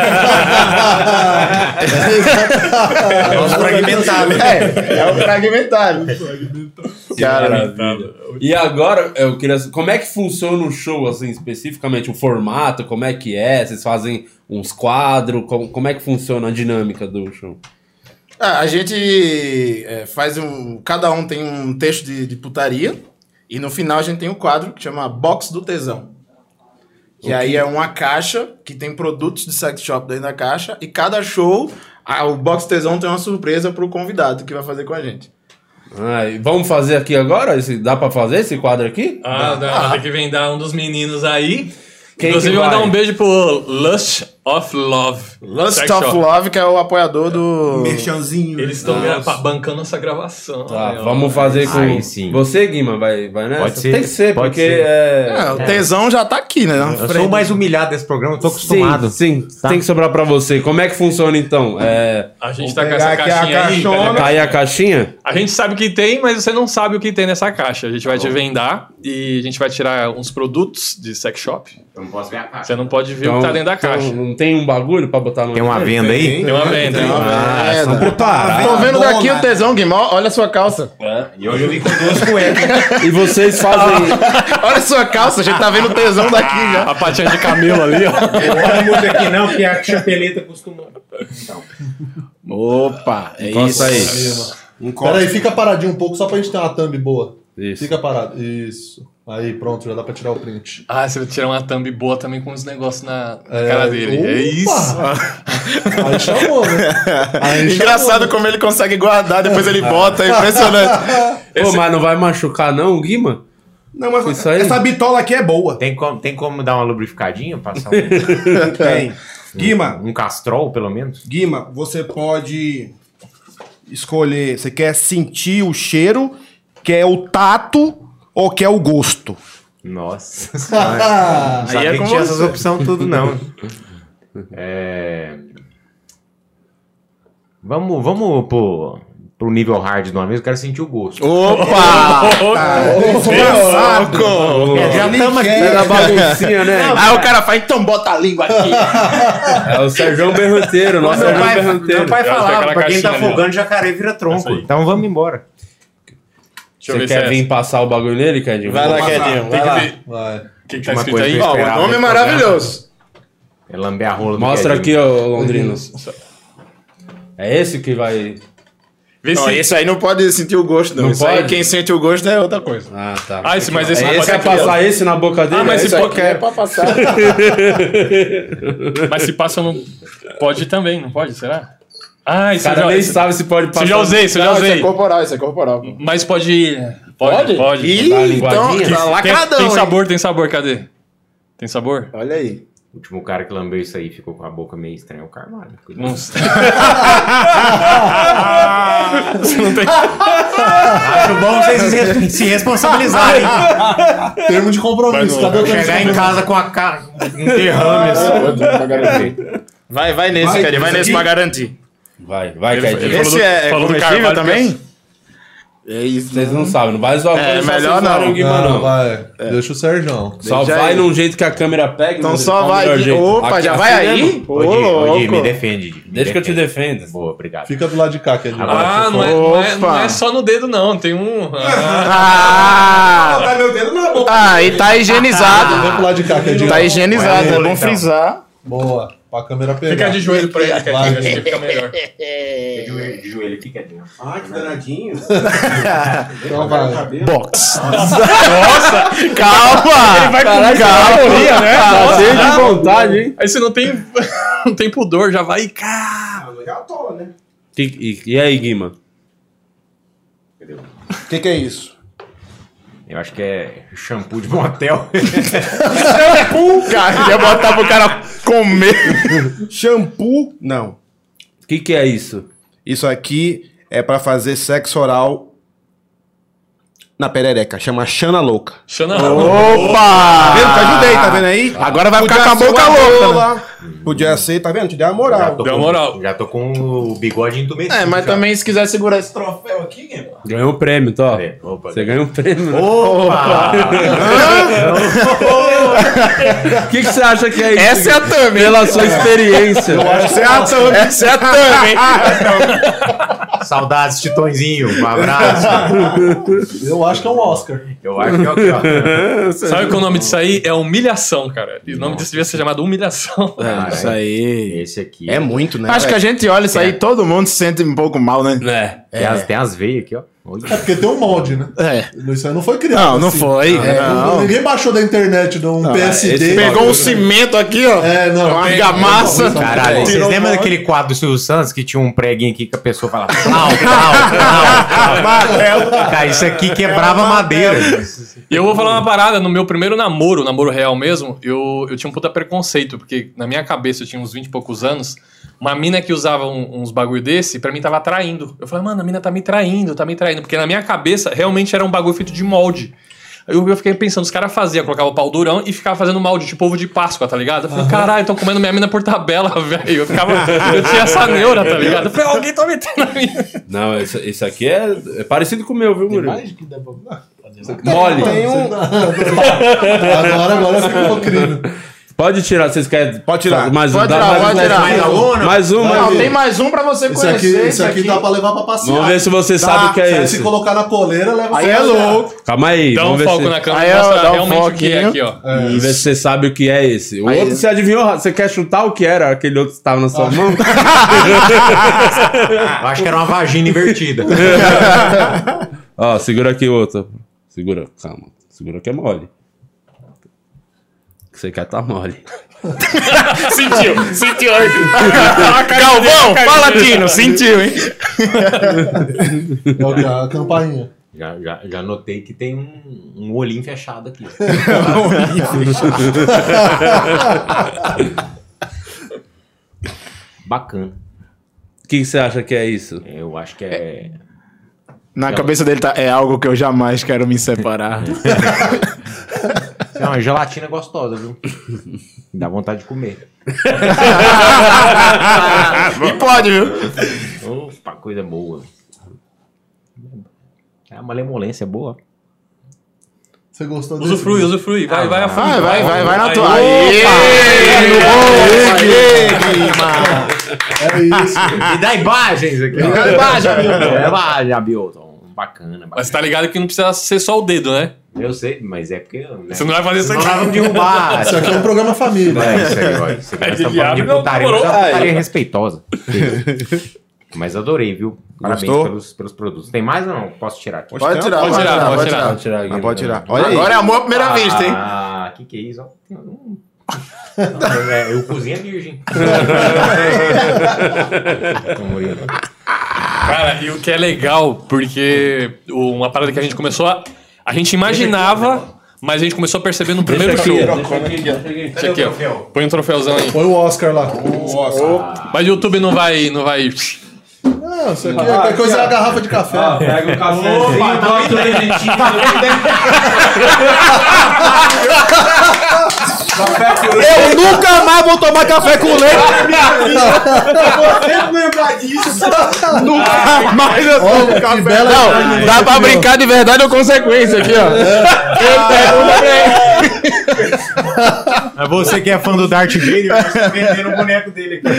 É o fragmentado. É o fragmentado. Cara, E agora, eu queria... Como é que funciona o show, assim, especificamente? O formato, como é que é? Vocês fazem uns quadros? Como é que funciona a dinâmica do show? a gente faz cada um tem um texto de putaria. E no final a gente tem um quadro que chama Box do Tesão. Que aí é uma caixa que tem produtos de sex shop dentro da caixa. E cada show, o Box do Tesão tem uma surpresa pro convidado que vai fazer com a gente. Vamos fazer aqui agora? Dá pra fazer esse quadro aqui? Tem que vendar um dos meninos aí. Quem Inclusive, que vai? mandar um beijo pro Lust of Love. Lust Sex of Shop. Love, que é o apoiador do... Merchanzinho. Eles estão bancando essa gravação. Tá, né, ó. vamos fazer com... Aí sim. Você, Guima, vai nessa? Pode ser. Tem que ser, Pode porque ser. o tesão já tá aqui, né? Eu sou o mais humilhado desse programa, eu tô acostumado. Sim, tem que sobrar pra você. Como é que funciona, então? A gente tá com pegar essa aqui a caixinha aí. caixona. Tá aí a caixinha? A gente sabe o que tem, mas você não sabe o que tem nessa caixa. A gente vai te vendar e a gente vai tirar uns produtos de sex shop. Eu não posso ver a caixa. Você não pode ver o que tá dentro da caixa. Não tem um bagulho pra botar no... Tem uma venda aí? Tem uma venda. são preparados. Tô vendo daqui o tesão, Guimó. Olha a sua calça. E hoje eu vim com 2 cuecas. E vocês fazem... Olha a sua calça, a gente tá vendo o tesão daqui já. A patinha de camelo ali, ó. Não muda aqui não, porque a chapeleta costuma... Então. Opa, é Encosta isso. aí. Peraí, fica paradinho um pouco só pra gente ter uma thumb boa. Isso. Fica parado. Isso. Aí, pronto, já dá pra tirar o print. Você vai tirar uma thumb boa também com os negócios na cara dele. Opa! É isso. Aí chamou, né? Aí Engraçado como ele consegue guardar, depois ele bota, é impressionante. Pô, mas não vai machucar não, Guima? Não, mas Isso aí? essa bitola aqui é boa. Tem como dar uma lubrificadinha? Passar Tem. Guima, um castrol, pelo menos? Guima, você pode escolher. Você quer sentir o cheiro, quer o tato ou quer o gosto? Nossa. Não sabia é com que tinha você. essas opções tudo, não. Vamos pro nível hard de uma vez, eu quero sentir o gosto. Opa! Já estamos aqui. É da baguncinha, né? Aí o cara faz, então bota a língua aqui. É o Sérgio Berranteiro, nosso Meu Sérgio pai Berranteiro. falava, aquela pra quem tá caixinha ali, ó. afogando, jacaré vira tronco. aí. Então vamos embora. Deixa eu Você ver quer se vir passar o bagulho nele, Kedinho? Vai lá, Quedinho, vai lá. Vai. O que tá Uma escrito coisa aí? que eu Ó, o esperava nome é desse maravilhoso. É lamber a rola do Mostra Kedinho. aqui, ó, Londrino. É esse que vai... Vê Não, se... esse aí não pode sentir o gosto, não. Não Isso aí, pode? quem sente o gosto é outra coisa. Ah, tá. mas esse não Esse pode quer passar esse na boca dele? mas esse se aí pode- quer. pra passar. Mas se passa, não pode também, não pode? Será? O Isso cara nem sabe se pode passar. Isso eu já usei, isso eu já Não, isso é usei. corporal, isso é corporal. Mas pode... Pode. Ih, Dá uma então, linguadinha? tá Tem, lacradão, tem hein? sabor, tem sabor, cadê? Tem sabor? Olha aí. O último cara que lambeu isso aí ficou com a boca meio estranha, o Carvalho. Nossa. Você não tem... Acho bom vocês se responsabilizarem. Termo de compromisso. Cadê o termo de Chegar em compromisso? casa com a cara, um derrame assim. Vai nesse, Cadinho, vai nesse pra garantir. Vai, Ele Kedinho. Esse é falou do comestível Carvalho, também? É isso. Vocês não sabem, não vai zoar É, só melhor vocês zoarem não. o Guima, Não, não. vai. Deixa o Sérgio. Só Deixa vai aí. num jeito que a câmera pega. Então meu só Deus, qual o vai. melhor jeito? Opa, Aqui, já assim vai mesmo? aí? Ô, Ô, Di, louco. me defende. Di, me Deixa que eu te defende. defenda. Boa, obrigado. Fica do lado de cá, Kedinho. Não é só no dedo, não. Tem um... Tá meu dedo na boca. E tá higienizado. Vem pro lado de cá, Kedinho. Tá higienizado, é bom frisar. Boa. Pra câmera pegar. Fica de joelho pra ele, Vai, acho que fica melhor. De joelho aqui, Quedinho. Ah, que danadinho. Então vai. Box. Calma! Ele vai com Calma, né? tá cheio de vontade, hein? Aí você não tem pudor, já vai e cá. Já tô, né? E aí, Guima? O que é isso? Eu acho que é shampoo de motel. Cara, ia botar pro cara comer. Shampoo? Não. O que é isso? Isso aqui é pra fazer sexo oral na perereca. Chama Xana Louca. Xana. Tá Opa! vendo? Te ajudei, tá vendo aí? Agora vai ficar com a ser boca uma louca, rola. Né? Podia ser, tá vendo? Te deu uma moral. Deu moral. Já tô com o bigode entumecido. Mas já. também se quiser segurar esse troféu aqui, Guima. Ganhou um prêmio, Tó. Peraí, opa. Você ganhou um prêmio. né? Opa! O que você acha que é isso? Essa é a thumb. Pela sua experiência. Essa é a thumb. Essa é a thumb, hein? Saudades, Titõezinho. Um abraço. Eu acho que é um Oscar. Eu acho que é o que, ó. Sabe que o nome disso aí é humilhação, cara. E o nome disso devia ser chamado humilhação. Cara, Isso aí. Esse aqui. É muito, né? Acho que a gente olha isso aí, todo mundo se sente um pouco mal, né? Tem as veias aqui, ó. Olha. É porque tem um molde, né? É. Isso aí não foi criado. Não, não assim. foi. Não. Ninguém baixou da internet de um PSD. esse Pegou um cimento aqui, ó. É, não. Uma argamassa. Caralho, vocês Tirou lembram o daquele quadro do Silvio Santos que tinha um preguinho aqui que a pessoa falava plau, plau. Cara, isso aqui quebrava madeira. E eu vou falar uma parada, no meu primeiro namoro real mesmo, eu tinha um puta preconceito, porque na minha cabeça eu tinha uns 20 e poucos anos, uma mina que usava uns bagulho desse, pra mim tava traindo. Eu falei, mano, a mina tá me traindo, porque na minha cabeça realmente era um bagulho feito de molde. Aí eu fiquei pensando, os caras faziam, colocavam o pau durão e ficavam fazendo molde, tipo ovo de Páscoa, tá ligado? Eu falei, caralho, tão comendo minha mina por tabela, velho. Eu tinha essa neura, tá ligado? Eu falei, alguém tá metendo na minha. Não, esse aqui é parecido com o meu, viu, Murilo? Mais que dá pra... Mole. Agora ficou crime. Pode tirar, vocês querem? Pode tirar. Mais um, Pode dá tirar, mais pode um. tirar. Mais um, Não, mais tem um. mais um pra você conhecer. Esse aqui dá pra levar pra passear. Vamos ver se você sabe o que é esse. Se colocar na coleira, leva Aí pra é passear. louco. Calma aí, Dá um vamos ver foco se... na câmera Aí e mostra dá um realmente o que é foquinho. aqui, ó. Vamos ver se você sabe o que é esse. O Aí- outro você adivinhou, você quer chutar o que era? Aquele outro que estava na sua mão? Eu acho que era uma vagina invertida. Ó, segura aqui o outro. Segura, calma. Segura que é mole. O que você quer tá mole. Sentiu. Galvão, fala, Tino. Sentiu, hein? É o que? A campainha. Já notei que tem um olhinho fechado aqui. Bacana. O que você acha que é isso? Eu acho que é. Na cabeça dele tá, é algo que eu jamais quero me separar. Não, é gelatina gostosa, viu? Dá vontade de comer. E pode, viu? Opa, coisa boa. É uma lemolência boa. Você gostou desse? Usufrui. Vai a fundo. Vai na Aí, tua. É isso. E dá imagens aqui. Imagem, Abilton. Bacana. Mas tá ligado que não precisa ser só o dedo, né? Eu sei, mas é porque. Né? Você não vai fazer isso Senão aqui. nós vamos derrubar. Isso aqui é um programa família. É, isso aí, ó. Isso aqui nós estamos falando de Não, putaria, mas é uma demorou. putaria respeitosa. Mas adorei, viu? Parabéns Gostou? pelos produtos. Tem mais ou não? Posso tirar aqui? Pode tirar. Pode tirar. Pode tirar aqui. Não, pode tirar. Olha aí. Agora é amor à primeira vista, hein? Ah, que é isso? Ó. Eu cozinho virgem. Cara, e o que é legal, porque uma parada que a gente começou a gente imaginava, mas a gente começou a perceber no primeiro show. Deixa aqui, ó. Põe um troféuzão aí. Põe o Oscar lá. Mas o YouTube não vai... Não, isso aqui é coisa da garrafa de café. Pega o café. Eu nunca mais vou tomar café com leite. Nunca mais eu tomo Olha, que café. bela Não, imagem. dá pra brincar de verdade ou consequência aqui, ó. É você que é fã do Darth Vader, você vendendo o boneco dele aqui.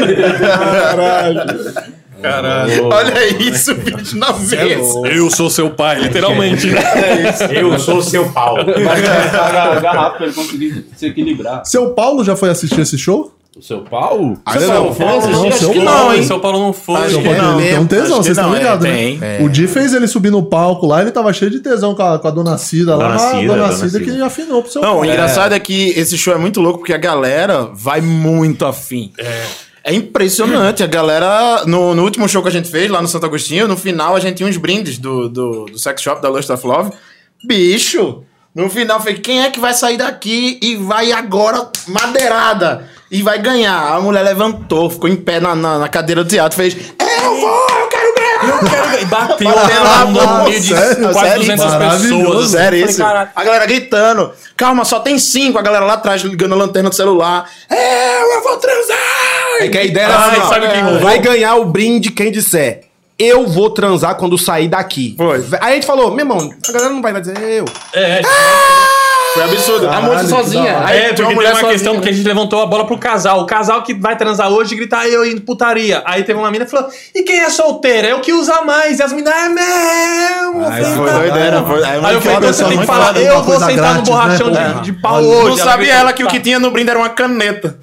Caralho. Olha isso, bicho, na vez. Eu sou seu pai, literalmente. Né? Eu sou seu pau. Vai pegar a garrafa pra ele conseguir se equilibrar. Seu Paulo já foi assistir esse show? O seu pau? Ainda Seu não. pau foi assistir? Não, Acho seu que pau, não, hein? hein? São Paulo não foi. Acho São que Paulo não. tem um tesão, Acho que vocês estão não, ligados, tem. né? O Di fez ele subir no palco lá, ele tava cheio de tesão com a Dona Cida lá. Dona Cida, Dona Dona Cida Cida. que afinou pro seu Não, pau. o engraçado é que esse show é muito louco porque a galera vai muito afim. É impressionante. A galera, no último show que a gente fez lá no Santo Agostinho, no final a gente tinha uns brindes do Sex Shop, da Lust of Love. Bicho! No final, eu falei, quem é que vai sair daqui e vai agora madeirada? E vai ganhar. A mulher levantou, ficou em pé na cadeira do teatro, fez, eu quero ganhar! E bateu Bateu lá lá, no meio de sério? quase Sério? 200 Maravilhoso. pessoas. Sério Eu falei, isso? "Caralho." A galera gritando. Calma, só tem 5. A galera lá atrás ligando a lanterna do celular. Eu vou transar! É que a ideia era assim, ó, sabe quem rolou? vai ganhar o brinde quem disser, eu vou transar quando sair daqui. Foi. Aí a gente falou, meu irmão, a galera não vai dizer eu. Foi absurdo. A moça Caralho, sozinha. que da hora. Aí É, tinha porque tem uma sozinha, questão né? que a gente levantou a bola pro casal. O casal que vai transar hoje grita eu indo putaria. Aí teve uma mina que falou: e quem é solteira? É o que usa mais. E as meninas, é mesmo. Eu falei, Foi "Tá doideira. bom." Foi, Aí eu uma falei, então você tem que muito falar, foda, eu uma vou coisa sentar grátis, no borrachão né? de pau hoje. Não Ela sabia gritou, ela que o "Tá." que tinha no brinde era uma caneta.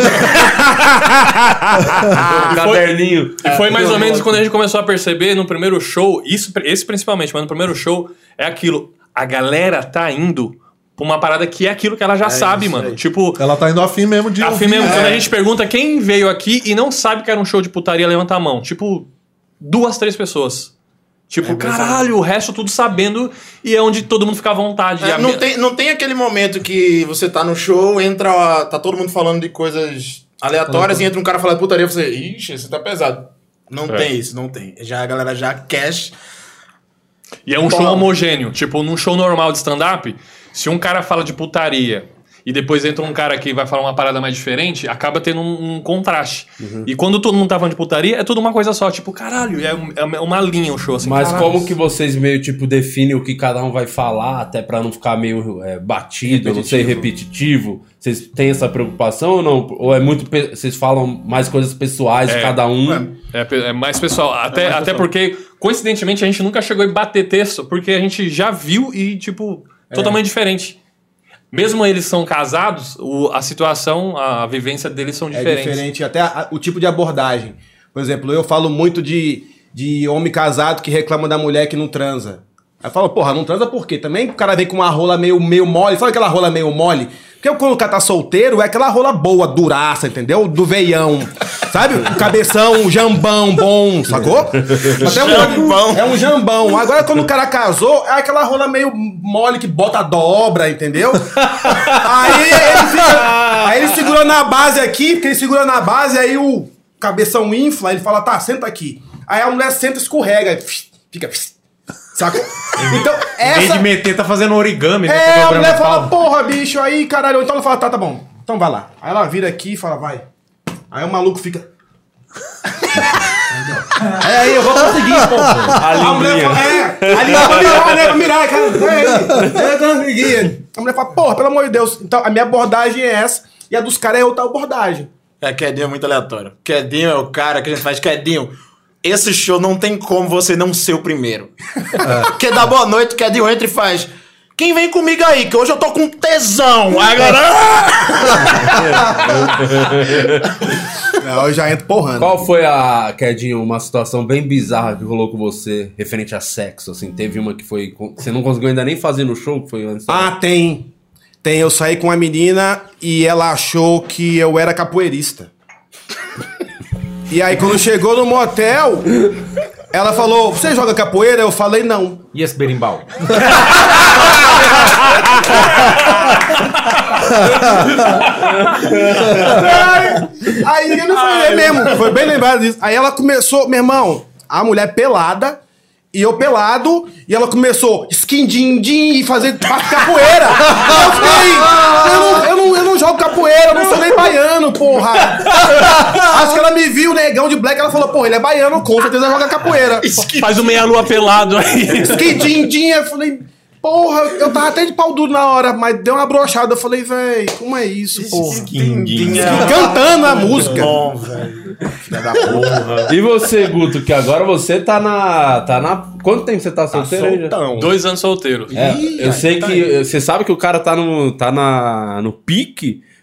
Caderninho. E foi mais ou menos quando a gente começou a perceber no primeiro show, esse principalmente, mas no primeiro show é aquilo. A galera tá indo pra uma parada que é aquilo que ela já sabe, isso mano. aí. Tipo, Ela tá indo afim mesmo de a ouvir. mesmo, quando a gente pergunta quem veio aqui e não sabe que era um show de putaria, levanta a mão. Tipo, 2, 3 pessoas. Tipo, caralho, o resto tudo sabendo e é onde todo mundo fica à vontade. E a Não tem aquele momento que você tá no show, tá todo mundo falando de coisas aleatórias e entra um cara falando de putaria e você, ixi, esse tá pesado. Não tem isso, não tem. Já a galera já cash. E é um show homogêneo. Tipo, num show normal de stand-up, se um cara fala de putaria e depois entra um cara que vai falar uma parada mais diferente, acaba tendo um contraste. E quando todo mundo tá falando de putaria, é tudo uma coisa só. Tipo, caralho, é uma linha o show. Assim, Mas caralho. como que vocês meio, tipo, definem o que cada um vai falar, até pra não ficar meio batido, não ser repetitivo? Vocês têm essa preocupação ou não? Ou é muito... Vocês falam mais coisas pessoais de cada um? É mais pessoal. Até porque, coincidentemente, a gente nunca chegou a bater texto, porque a gente já viu e, tipo, totalmente diferente. Mesmo eles são casados, a situação, a vivência deles são É diferentes. diferente até o tipo de abordagem. Por exemplo, eu falo muito de homem casado que reclama da mulher que não transa. Aí fala, porra, não transa por quê? Também o cara vem com uma rola meio mole. Sabe aquela rola meio mole? Porque quando o cara tá solteiro, é aquela rola boa, duraça, entendeu? Do veião. Sabe? O cabeção, jambão bom, sacou? Até Jambão. é um jambão. Agora, quando o cara casou, é aquela rola meio mole que bota a dobra, entendeu? Aí ele segura na base aqui, porque ele segura na base, aí o cabeção infla, ele fala, tá, senta aqui. Aí a mulher senta e escorrega, fica... Sacou? Então, Em vez essa... de meter, tá fazendo origami, né? É, Tá a dobrando mulher o fala, pau. porra, bicho, aí, caralho. Então ela fala, tá bom. Então vai lá. Aí ela vira aqui e fala, vai. Aí o maluco fica... Aí eu vou conseguir, pô. A mulher fala, ali pra mirar, né? Pra mirar, cara. Eu consegui. A mulher fala, porra, pelo amor de Deus. Então a minha abordagem é essa e a dos caras é outra abordagem. Quedinho é muito aleatório. Quedinho é o cara que a gente faz. Quedinho, esse show não tem como você não ser o primeiro. Porque dá boa noite, Quedinho entra e faz... Quem vem comigo aí, que hoje eu tô com tesão. Aí agora... Não, eu já entro porrando. Qual foi Quedinho, uma situação bem bizarra que rolou com você referente a sexo? Assim, teve uma que foi... Você não conseguiu ainda nem fazer no show? Que foi antes. Ah, tem. Tem, eu saí com uma menina e ela achou que eu era capoeirista. E aí, quando chegou no motel, ela falou, você joga capoeira? Eu falei, não. E esse berimbau? Aí eu não falei mesmo, foi bem lembrado disso. Aí ela começou, meu irmão, a mulher pelada, e eu pelado, e ela começou skin din e fazer capoeira. Eu fiquei, eu não jogo capoeira, eu não sou nem baiano, porra. Acho que ela me viu, negão de black, ela falou, porra, ele é baiano, com certeza joga capoeira. Faz o meia-lua pelado aí. Skin din, eu falei, porra, eu tava até de pau duro na hora, mas deu uma brochada, eu falei, véi, como é isso, porra? Cantando a música. Bom, velho. Filha da porra. E você, Guto, que agora você tá na... Quanto tempo você tá solteiro aí já? Soltão. 2 anos solteiro. É, eu sei que... Você sabe que o cara tá no pique,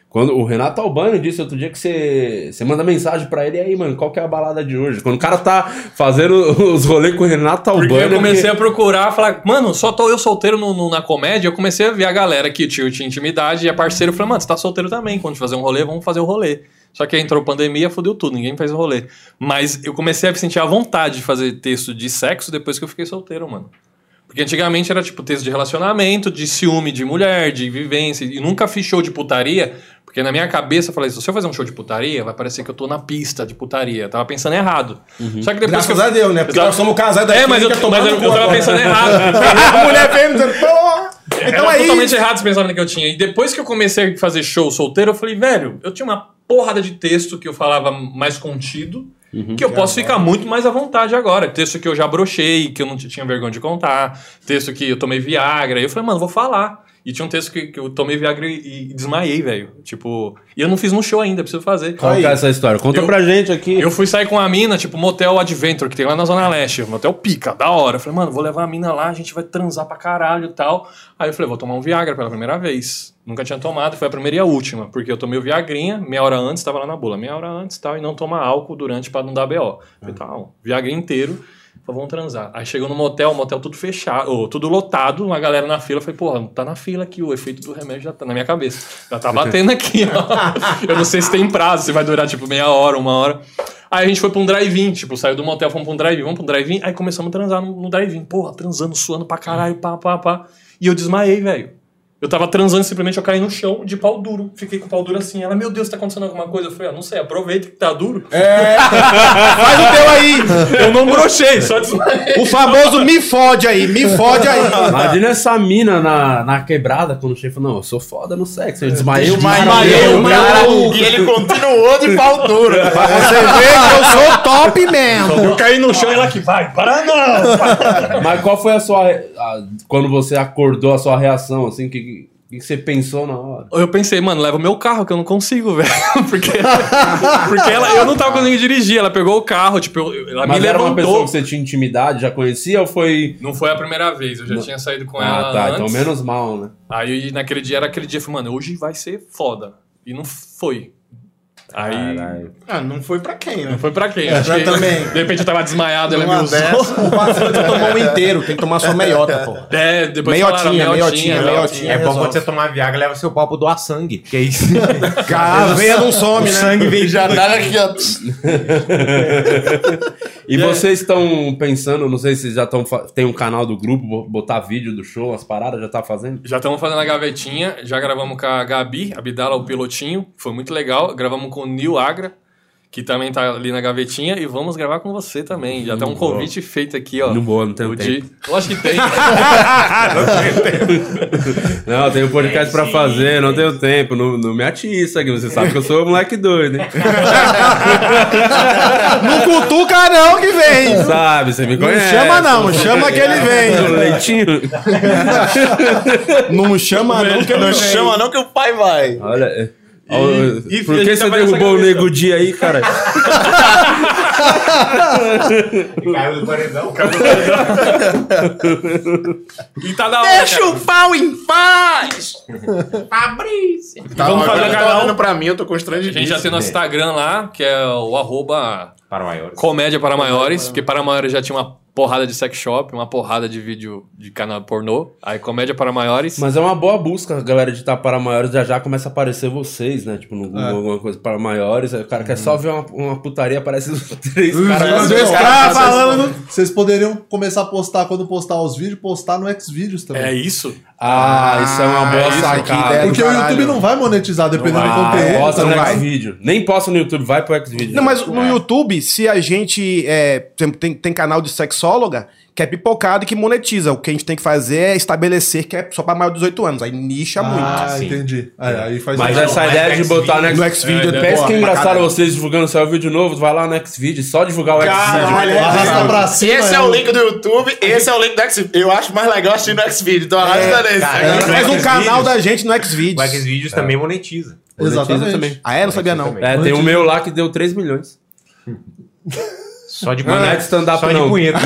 Quando o Renato Albani disse outro dia que você manda mensagem pra ele, e aí, mano, qual que é a balada de hoje? Quando o cara tá fazendo os rolês com o Renato Albani... Porque eu comecei a procurar, falar, mano, só tô eu solteiro na comédia, eu comecei a ver a galera que tinha intimidade, e a parceira falou, mano, você tá solteiro também, quando a gente fazer um rolê, vamos fazer o rolê. Só que aí entrou pandemia, fodeu tudo, ninguém fez o rolê. Mas eu comecei a sentir a vontade de fazer texto de sexo depois que eu fiquei solteiro, mano. Porque antigamente era tipo texto de relacionamento, de ciúme de mulher, de vivência, e nunca fiz show de putaria, porque na minha cabeça eu falei, se eu fazer um show de putaria, vai parecer que eu tô na pista de putaria. Eu tava pensando errado. Só que depois Graças a Deus, né? Porque nós somos casados daqui. mas eu tava pensando errado. A mulher veio dizendo, pô... Então Era é totalmente isso. errado esse pensamento que eu tinha. E depois que eu comecei a fazer show solteiro, eu falei, velho, eu tinha uma porrada de texto que eu falava mais contido, que eu posso ficar muito mais à vontade agora. Texto que eu já brochei, que eu não tinha vergonha de contar. Texto que eu tomei Viagra. E eu falei, mano, vou falar. E tinha um texto que eu tomei Viagra e desmaiei, velho. Tipo... E eu não fiz no show ainda, preciso fazer. Qual que é essa história? Conta pra gente aqui. Eu fui sair com a mina, tipo, Motel Adventure, que tem lá na Zona Leste. Motel pica, da hora. Eu falei, mano, vou levar a mina lá, a gente vai transar pra caralho e tal. Aí eu falei, vou tomar um Viagra pela primeira vez. Nunca tinha tomado, foi a primeira e a última. Porque eu tomei o Viagrinha, meia hora antes, tava lá na bula. Meia hora antes e tal, e não tomar álcool durante pra não dar BO. Falei, tá, Viagrinha inteiro. Falei, vamos transar. Aí chegou no motel, o motel tudo fechado, tudo lotado, uma galera na fila. Eu falei, porra, tá na fila aqui, o efeito do remédio já tá na minha cabeça. Já tá batendo aqui, ó. Eu não sei se tem prazo, se vai durar tipo meia hora, uma hora. Aí a gente foi pra um drive-in, tipo, saiu do motel, fomos pra um drive-in, vamos pra um drive-in. Aí começamos a transar no drive-in. Porra, transando, suando pra caralho, pá. E eu desmaiei, velho. Eu tava transando, simplesmente eu caí no chão de pau duro. Fiquei com o pau duro assim. Ela, meu Deus, tá acontecendo alguma coisa? Eu falei, não sei, aproveita que tá duro. Faz o teu aí. Eu não brochei, só desmaiei. O famoso me fode aí, me fode aí. Imagina essa mina na quebrada, quando o chefe falou, não, eu sou foda no sexo. Eu desmaiei o Desmaiei o cara. cara e ele continuou de pau duro. Você vê que eu sou top mesmo. Eu caí no chão e ela que vai, para não! Mas qual foi a sua... quando você acordou, a sua reação, assim, o que você pensou na hora? Eu pensei, mano, leva o meu carro que eu não consigo, velho. Porque eu não tava conseguindo dirigir. Ela pegou o carro, tipo, ela Mas me era uma pessoa levantou. que você tinha intimidade, já conhecia ou foi... Não foi a primeira vez, eu já tinha saído com ela tá, antes. então menos mal, né? Aí naquele dia, eu falei, mano, hoje vai ser foda. E não foi. Aí... Ah, não foi pra quem, né? Não foi pra quem? Acho que, também. de repente eu tava desmaiado, ela me Uma usou. dessa. O parceiro tem que tomar um inteiro, tem que tomar só meiota, pô. É, depois Meiotinha, falaram, meiotinha. É bom resolve. quando você tomar Viagra, leva seu pau pro doar sangue. Que é isso. A veia não some, O né? sangue vem Já dá aqui, ó. E vocês estão pensando, não sei se já estão... Tem um canal do grupo, botar vídeo do show, as paradas, já tá fazendo? Já estamos fazendo a gavetinha, já gravamos com a Gabi, Abdala, o pilotinho, foi muito legal. Gravamos com o Nil Agra, que também tá ali na gavetinha, e vamos gravar com você também. Já tá um convite feito aqui, ó. Não boa, não tenho O tempo. Lógico que tem. Não, eu tenho podcast pra fazer, não tenho tempo. Não me atiça aqui, você sabe que eu sou um moleque doido, hein? Não cutuca não que vem. Sabe, você me Não conhece. chama não, chama que ele vem. Leitinho. Não chama não que ele Não vem. chama não que o pai vai. Olha... e por a que gente você vai nessa derrubou o gaveta. Nego Di aí, cara? Caiu do paredão. E tá da hora. Deixa o pau em paz! Fabrício! Tá, vamos fazer agora o tá canal. olhando pra mim, eu tô A constrangido. gente já tem nosso Instagram lá, que é o Para maiores. @Comédia para Maiores, porque para Maiores já tinha uma porrada de sex shop, uma porrada de vídeo de canal pornô. Aí Comédia para Maiores. Mas é uma boa busca, a galera digitar para maiores, já começa a aparecer vocês, né? Tipo, no Google, alguma coisa para maiores. Aí o cara quer só ver uma putaria, aparece os três caras. Dois caras falando. Vocês poderiam começar a postar, quando postar os vídeos, postar no Xvideos também. É isso? Ah, isso é uma boa isso aqui, sacada. ideia. Porque do o caralho. YouTube não vai monetizar dependendo do conteúdo. Posta não no vai. Xvideo. Nem posta no YouTube, vai pro Xvideo. Não, mas no YouTube, se a gente por exemplo, tem canal de sexóloga que é pipocado e que monetiza. O que a gente tem que fazer é estabelecer que é só pra maior de 18 anos. Aí nicha muito. Ah, sim. entendi. Aí faz Mas sentido. essa ideia de botar no No Xvideo Pensa que é porra, engraçado pra caralho. vocês divulgando seu vídeo novo, vai lá no Xvideo, só divulgar o Xvideo. Arrasta pra cima. Esse é o link do YouTube, esse é o link do Xvideo. Eu acho mais legal assistir no Xvideo, então arrasta nesse. cara, Faz um Xvideos. canal da gente no O Xvideos. Xvideos também monetiza. Exatamente. também. Ah, é? Não sabia não. Também. É, tem o meu lá que deu 3 milhões. Só de Não é de stand-up, só de não. punheta.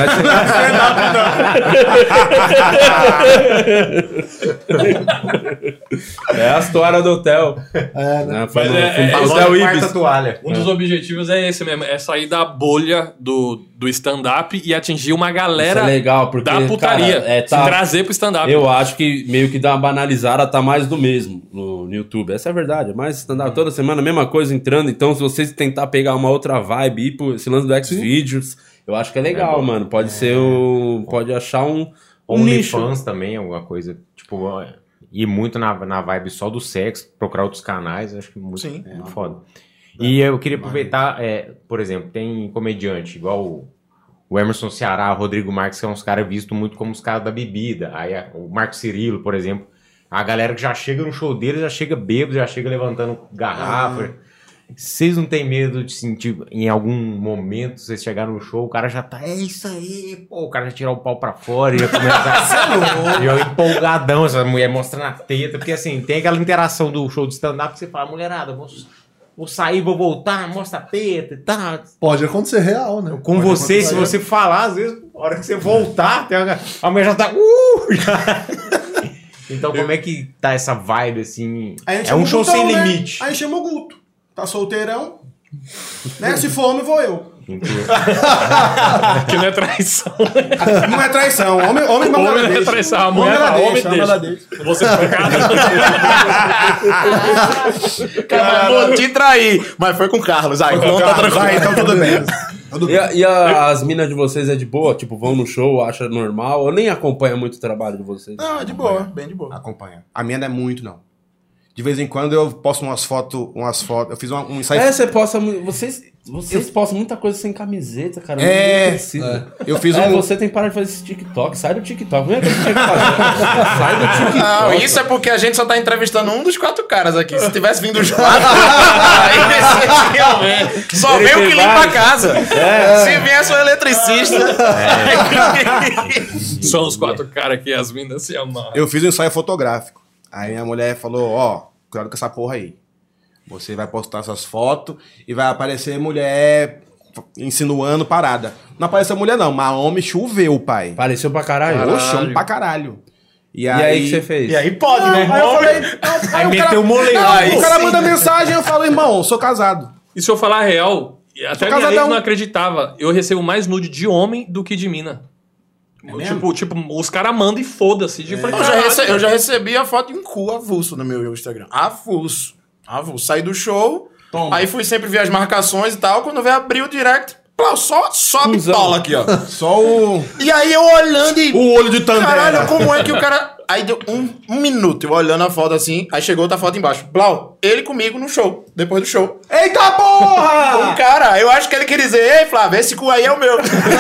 É a história do hotel. Né? Foi Mas no é Hotel Ibis. toalha. Um dos objetivos é esse mesmo, é sair da bolha do stand-up e atingir uma galera Isso é legal, porque, da putaria. cara, Se trazer pro stand-up. Eu acho que meio que dá uma banalizada, tá mais do mesmo no YouTube. Essa é a verdade. É mais stand-up toda semana, a mesma coisa entrando. Então, se vocês tentar pegar uma outra vibe e ir pro esse lance do Xvideos, eu acho que é legal, mano. Pode ser pode achar um nicho. OnlyFans também, alguma coisa. Tipo, ir muito na vibe só do sexo, procurar outros canais, acho que muito, muito foda. E eu queria aproveitar, por exemplo, tem comediante igual o Emerson Ceará, o Rodrigo Marques, que são uns caras vistos muito como os caras da bebida. Aí o Marco Cirilo, por exemplo, a galera que já chega no show dele, já chega bêbado, já chega levantando garrafa. Vocês não têm medo de sentir, em algum momento, vocês chegarem no show, o cara já tá, é isso aí, pô, o cara já tirar o pau pra fora e já começa e eu empolgadão, essa mulher mostrando a teta, porque assim, tem aquela interação do show de stand-up que você fala, mulherada, vou sair, vou voltar, mostra a teta e tal. Pode acontecer real, né? Com Pode você, acontecer. se você falar, às vezes, na hora que você voltar, a mulher já tá, já. Então, como é que tá essa vibe, assim? Aí a gente É um chama o show Gutão, sem né? limite. Aí chama o Guto. Tá solteirão. Né? Se for homem, vou eu. Que não é traição. Não é traição. Homem Homem manda não é deixa. traição, a mulher ela fala, homem deixa, ela deixa. deixa. Você foi Cara, vou te trair. Mas foi com o Carlos. Aí, então tá tranquilo. Vai, então tudo bem. Tudo bem. E as minas de vocês é de boa? Tipo, vão no show, acha normal? Ou nem acompanha muito o trabalho de vocês? Não, é de boa, bem de boa. Acompanha. A minha não é muito, não. De vez em quando eu posto umas fotos. Eu fiz um ensaio. Você posta... Vocês postam muita coisa sem camiseta, cara. É. Não precisa. Eu fiz Você tem que parar de fazer esse TikTok. Sai do TikTok. Não é que você tinha que fazer. Sai do TikTok. Não, isso é porque a gente só tá entrevistando um dos 4 caras aqui. Se tivesse vindo os 4, aí você realmente. Só Ele vem o tem que limpa a vários. casa. Se viesse um eletricista. São os 4 caras que as minas se amarram. Eu fiz um ensaio fotográfico. Aí a mulher falou, ó, cuidado com essa porra aí. Você vai postar essas fotos e vai aparecer mulher insinuando parada. Não apareceu mulher não, mas homem choveu, pai. Pareceu pra caralho. Oxe, homem pra caralho. E aí o que você fez? E aí pode, né? Aí eu falei... Aí o meteu cara- o moleque. Não, o cara manda mensagem, eu falo, irmão, eu sou casado. E se eu falar a real, até minha casadão. ex não acreditava. Eu recebo mais nude de homem do que de mina. Tipo, os caras mandam e foda-se. Tipo, Eu já recebi a foto de um cu avulso no meu Instagram. Avulso. Saí do show, aí fui sempre ver as marcações e tal. Quando veio abrir o direct, só a bitola aqui, ó. Só o... E aí eu olhando e... O olho de Tandera. Caralho, como é que o cara... Aí deu um minuto, eu olhando a foto assim, aí chegou outra foto embaixo. Blau, ele comigo no show, depois do show. Eita porra! O cara, eu acho que ele queria dizer, ei, Flávio, esse cu aí é o meu.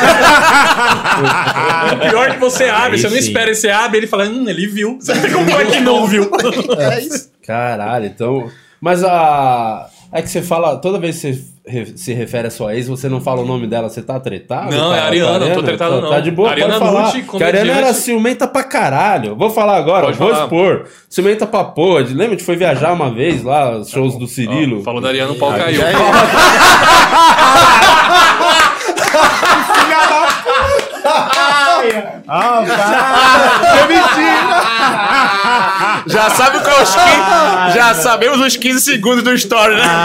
pior que você abre, você não sim. espera e você abre, ele fala, ele viu. Você fica como é que não viu? É isso. Caralho, então... Mas é que você fala... Toda vez que você se refere a sua ex, você não fala o nome dela, você tá tretado? Não, cara? é a Ariana, Com não tô tretado, não. Tá de boa, Ariana pode falar. Nucci, Que a Ariana comediante. era ciumenta pra caralho. Vou falar agora, Pode vou falar. expor. Ciumenta pra porra. Lembra que foi viajar uma vez lá, os shows do Cirilo? Falou da Ariana, o pau caiu. Já sabe qual os 15... Já sabemos os 15 segundos do story, né?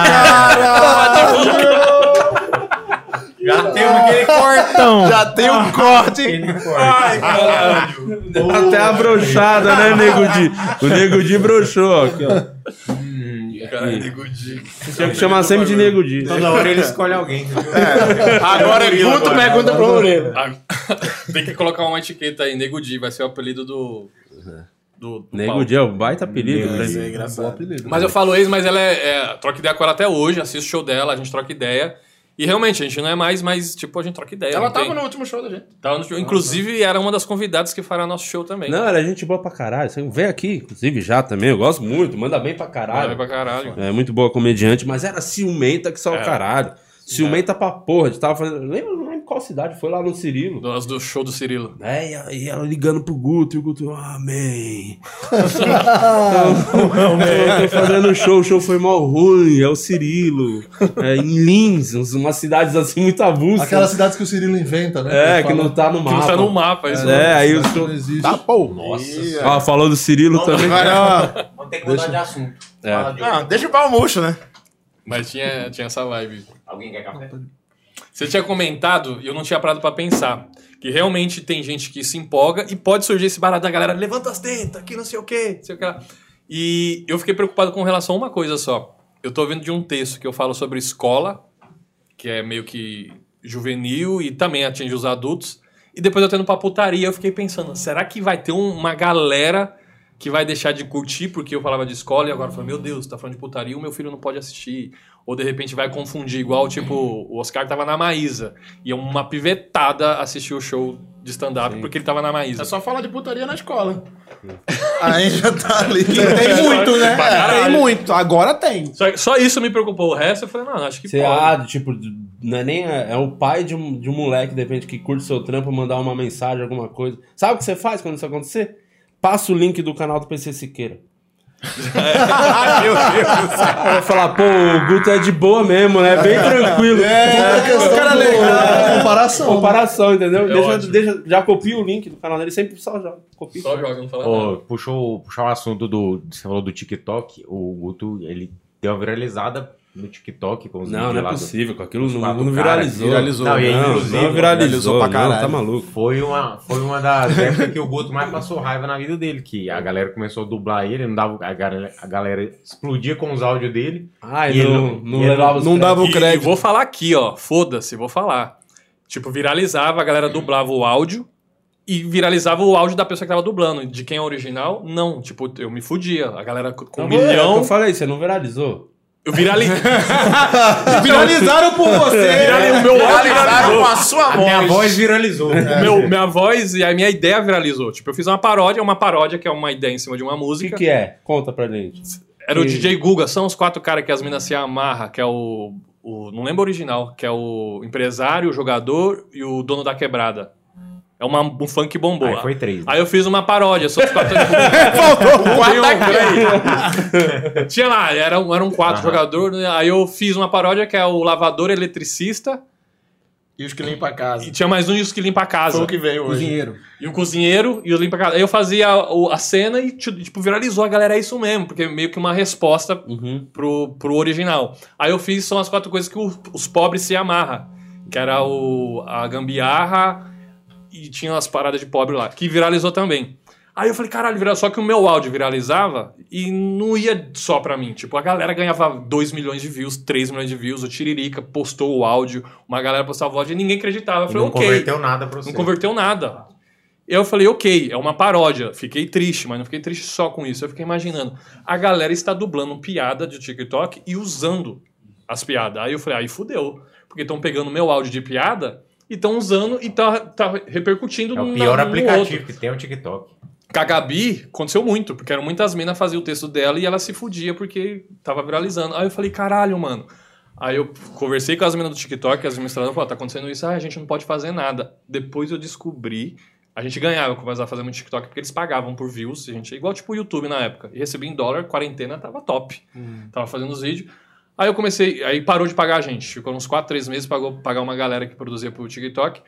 Já temos aquele cortão. Já tem um corte. Ai, caralho. Até a brochada, né, Nego Di? O Nego Di broxou, ó, aqui, ó. Caralho, Gudi. Tinha que chamar sempre de Nego Di. Toda hora ele escolhe alguém. Entendeu? Agora é Guto pergunta pro Moreira. Tem que colocar uma etiqueta aí, Nego Di, vai ser o apelido do Nego Paulo. Di é um baita apelido. né? É engraçado. Mas eu falo ex, mas ela troca ideia com ela até hoje, assisto o show dela, a gente troca ideia. E realmente, a gente não é mais, mas tipo, a gente troca ideia. Ela não tem- tava no último show da gente. Tava no show. Inclusive, era uma das convidadas que fará nosso show também. Não, ela é gente boa pra caralho. Você vem aqui, inclusive já também. Eu gosto muito, manda bem pra caralho. Vai pra caralho. É muito boa comediante, mas era ciumenta que só o caralho. Ciumenta pra porra. A gente tava fazendo. Lembra qual cidade, foi lá no Cirilo. Do show do Cirilo. E ela ligando pro Guto, e o Guto, amém. Eu tô fazendo show, o show foi mal ruim, é o Cirilo. Em Lins, umas cidades assim muito avulsas. Aquelas cidades que o Cirilo inventa, né? Que não tá no mapa. Que não tá no mapa, isso. Aí o show... Não existe. Tá, pô. Nossa. Falou do Cirilo também. Vamos ter que mudar de assunto. Fala, Diogo. Não, deixa o pau murcho, né? Mas tinha essa vibe. Alguém quer café? Você tinha comentado, e eu não tinha parado pra pensar, que realmente tem gente que se empolga e pode surgir esse barato da galera, levanta as tetas, que não sei o quê, não sei o que lá. E eu fiquei preocupado com relação a uma coisa só. Eu tô vendo de um texto que eu falo sobre escola, que é meio que juvenil e também atinge os adultos. E depois eu tendo pra putaria, eu fiquei pensando, será que vai ter uma galera que vai deixar de curtir porque eu falava de escola e agora fala, meu Deus, tá falando de putaria, o meu filho não pode assistir. Ou de repente vai confundir, igual tipo, o Oscar tava na Maísa e uma pivetada assistiu o show de stand-up porque ele tava na Maísa. É só falar de putaria na escola. Aí já tá ali. Tem muito, né? Tem muito. Agora tem. Só isso me preocupou. O resto eu falei, não, acho que Você, pode. tipo, não é nem... É o pai de um moleque, de repente, que curte seu trampo, mandar uma mensagem, alguma coisa. Sabe o que você faz quando isso acontecer? Passa o link do canal do PC Siqueira. Meu Deus. Vai falar, pô, o Guto é de boa mesmo, né? Bem tranquilo. O cara legal. Comparação, entendeu? ótimo. Já copia o link do canal dele, sempre só já copia. Só joga, não fala nada. Puxar o assunto você falou do TikTok, o Guto, ele deu uma viralizada no TikTok com os Não, vídeos não é lá possível, com aquilo não quatro viralizou. Viralizou. Não, e Não, inclusive, não viralizou pra não, caralho. tá maluco. Foi uma das épocas que o Guto mais passou raiva na vida dele, que a galera começou a dublar ele, não dava, a galera explodia com os áudios dele. E não levava os Não dava o E crédito. vou falar aqui, ó. Foda-se, vou falar. Tipo, viralizava, a galera dublava o áudio e viralizava o áudio da pessoa que tava dublando. De quem é original, não. Tipo, eu me fudia. A galera com um milhão... Eu falei, você não viralizou? Eu viralizei. Viralizaram por você. O meu áudio Viralizaram viralizou. com a sua A minha voz. voz viralizou. Minha voz e a minha ideia viralizou. Tipo, eu fiz uma paródia que é uma ideia em cima de uma O música. que é? Conta pra gente. Era o DJ Guga, são os 4 caras que as minas se amarram, que é o não lembro o original, que é o empresário, o jogador e o dono da quebrada. É um funk bombou. Aí foi 3. Aí eu fiz uma paródia, são os 4 Faltou o quarto Tinha lá, eram 4 jogadores, né? Aí eu fiz uma paródia que é o lavador eletricista E os que limpam a casa. e tinha mais um e os que limpa a casa. Foi o que veio hoje. Cozinheiro. E o cozinheiro e o limpa a casa. Aí eu fazia a cena e, tipo, viralizou. A galera, é isso mesmo. Porque é meio que uma resposta pro original. Aí eu fiz, são as 4 coisas que os pobres se amarram. Que era a gambiarra e tinha umas paradas de pobre lá. Que viralizou também. Aí eu falei, caralho, só que o meu áudio viralizava e não ia só pra mim. Tipo, a galera ganhava 2 milhões de views, 3 milhões de views. O Tiririca postou o áudio, uma galera postava o áudio e ninguém acreditava. Eu falei, Não ok. converteu nada pra você. Não converteu nada. Eu falei, ok, é uma paródia. Fiquei triste, mas não fiquei triste só com isso. Eu fiquei imaginando. A galera está dublando piada de TikTok e usando as piadas. Aí eu falei, aí fudeu. Porque estão pegando meu áudio de piada e estão usando e tá repercutindo É o pior no aplicativo outro. que tem é o TikTok. Com a Gabi, aconteceu muito, porque eram muitas minas faziam o texto dela e ela se fudia porque tava viralizando. Aí eu falei, caralho, mano. Aí eu conversei com as minas do TikTok, as administradoras falaram, tá acontecendo isso, a gente não pode fazer nada. Depois eu descobri, a gente ganhava, começava a fazer muito TikTok, porque eles pagavam por views, a gente, igual tipo o YouTube na época. E recebia em dólar, quarentena, tava top. Tava fazendo os vídeos. Aí eu comecei, aí parou de pagar a gente. Ficou uns 4, 3 meses, pagar uma galera que produzia pro TikTok.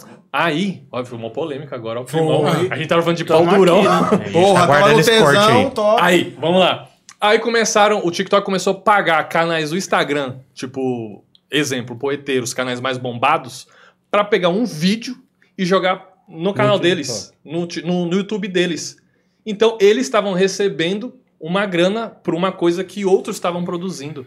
Aí, óbvio, foi uma polêmica agora, ó, irmão. A gente tava falando de pau durão. Porra, tava no esse corte tesão, aí. top. Aí, vamos lá. Aí o TikTok começou a pagar canais do Instagram, tipo, exemplo, poeteiros, canais mais bombados, pra pegar um vídeo e jogar no canal deles, no YouTube deles. Então, eles estavam recebendo uma grana por uma coisa que outros estavam produzindo.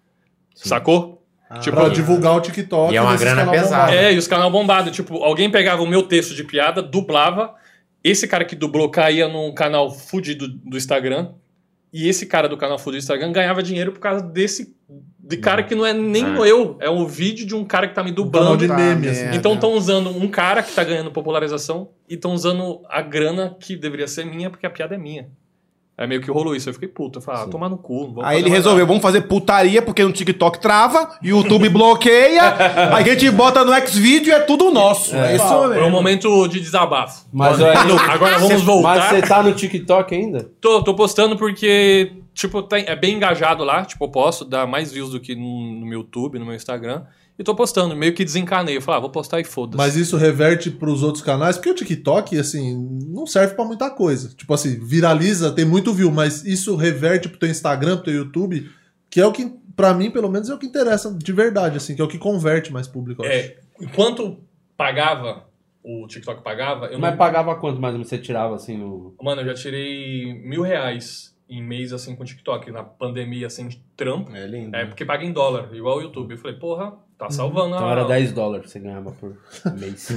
Sacou? Tipo, Pra divulgar o TikTok. E é uma nesses grana canal pesada. bombado. e os canal bombados. Tipo, alguém pegava o meu texto de piada, dublava. Esse cara que dublou caía num canal fudido do Instagram. E esse cara do canal fudido do Instagram ganhava dinheiro por causa de cara que não é nem eu. É um vídeo de um cara que tá me Canal dublando. de meme, assim. Então estão usando um cara que tá ganhando popularização e estão usando a grana que deveria ser minha, porque a piada é minha. Aí meio que rolou isso. Eu fiquei puto. Eu falei, tomar no cu. Não vou Aí fazer ele mais resolveu, nada. vamos fazer putaria, porque no TikTok trava, YouTube bloqueia, aí a gente bota no Xvideo e é tudo nosso. É isso Foi um mesmo. momento de desabafo. Mas Agora vamos voltar. Mas você tá no TikTok ainda? Tô postando porque, tipo, é bem engajado lá. Tipo, eu posto, dá mais views do que no meu YouTube, no meu Instagram. E tô postando, meio que desencanei. Eu falei, vou postar e foda-se. Mas isso reverte pros outros canais, porque o TikTok, assim, não serve pra muita coisa. Tipo assim, viraliza, tem muito view, mas isso reverte pro teu Instagram, pro teu YouTube, que é o que, pra mim, pelo menos, é o que interessa de verdade, assim, que é o que converte mais público, eu acho. Enquanto pagava, o TikTok pagava, eu Mas não... pagava quanto mais ou menos você tirava assim no. Mano, eu já tirei R$1.000 em mês, assim, com o TikTok. Na pandemia, assim, de trampo. É lindo. É, porque paga em dólar, igual o YouTube. Eu falei, porra, tá salvando Então era $10 que você ganhava por mês.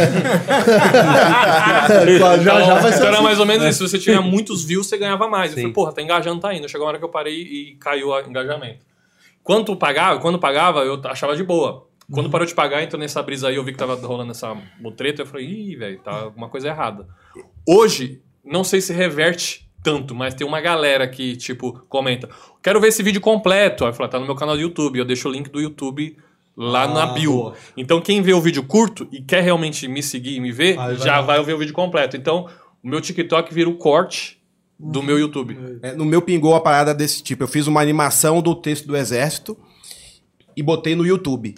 Já vai ser Então era assim. mais ou menos isso. Se você tinha muitos views, você ganhava mais. Eu Sim. falei, porra, tá engajando, tá indo. Chegou uma hora que eu parei e caiu o engajamento. Quando pagava, eu achava de boa. Quando parou de pagar, entrou nessa brisa aí, eu vi que tava rolando essa mutreta, eu falei, ih, velho, tá alguma coisa errada. Hoje, não sei se reverte tanto, mas tem uma galera que, tipo, comenta, quero ver esse vídeo completo. Aí eu falo, tá no meu canal do YouTube, eu deixo o link do YouTube lá na bio. Boa. Então quem vê o vídeo curto e quer realmente me seguir e me ver, Aí já vai. vai ver o vídeo completo. Então, o meu TikTok vira o corte do meu YouTube. No meu pingou a parada desse tipo. Eu fiz uma animação do texto do Exército e botei no YouTube.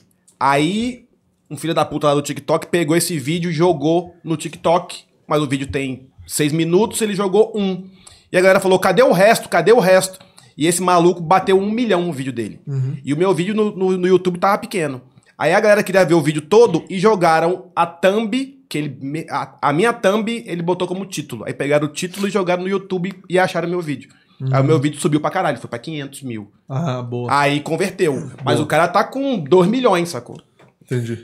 Aí, um filho da puta lá do TikTok pegou esse vídeo e jogou no TikTok, mas o vídeo tem 6 minutos, ele jogou 1. E a galera falou, cadê o resto? Cadê o resto? E esse maluco bateu 1 milhão no vídeo dele. E o meu vídeo no YouTube tava pequeno. Aí a galera queria ver o vídeo todo e jogaram a thumb, que a minha thumb ele botou como título. Aí pegaram o título e jogaram no YouTube e acharam meu vídeo. Aí o meu vídeo subiu pra caralho, foi pra 500 mil. Ah, boa. Aí converteu. Mas o cara tá com 2 milhões, sacou? Entendi.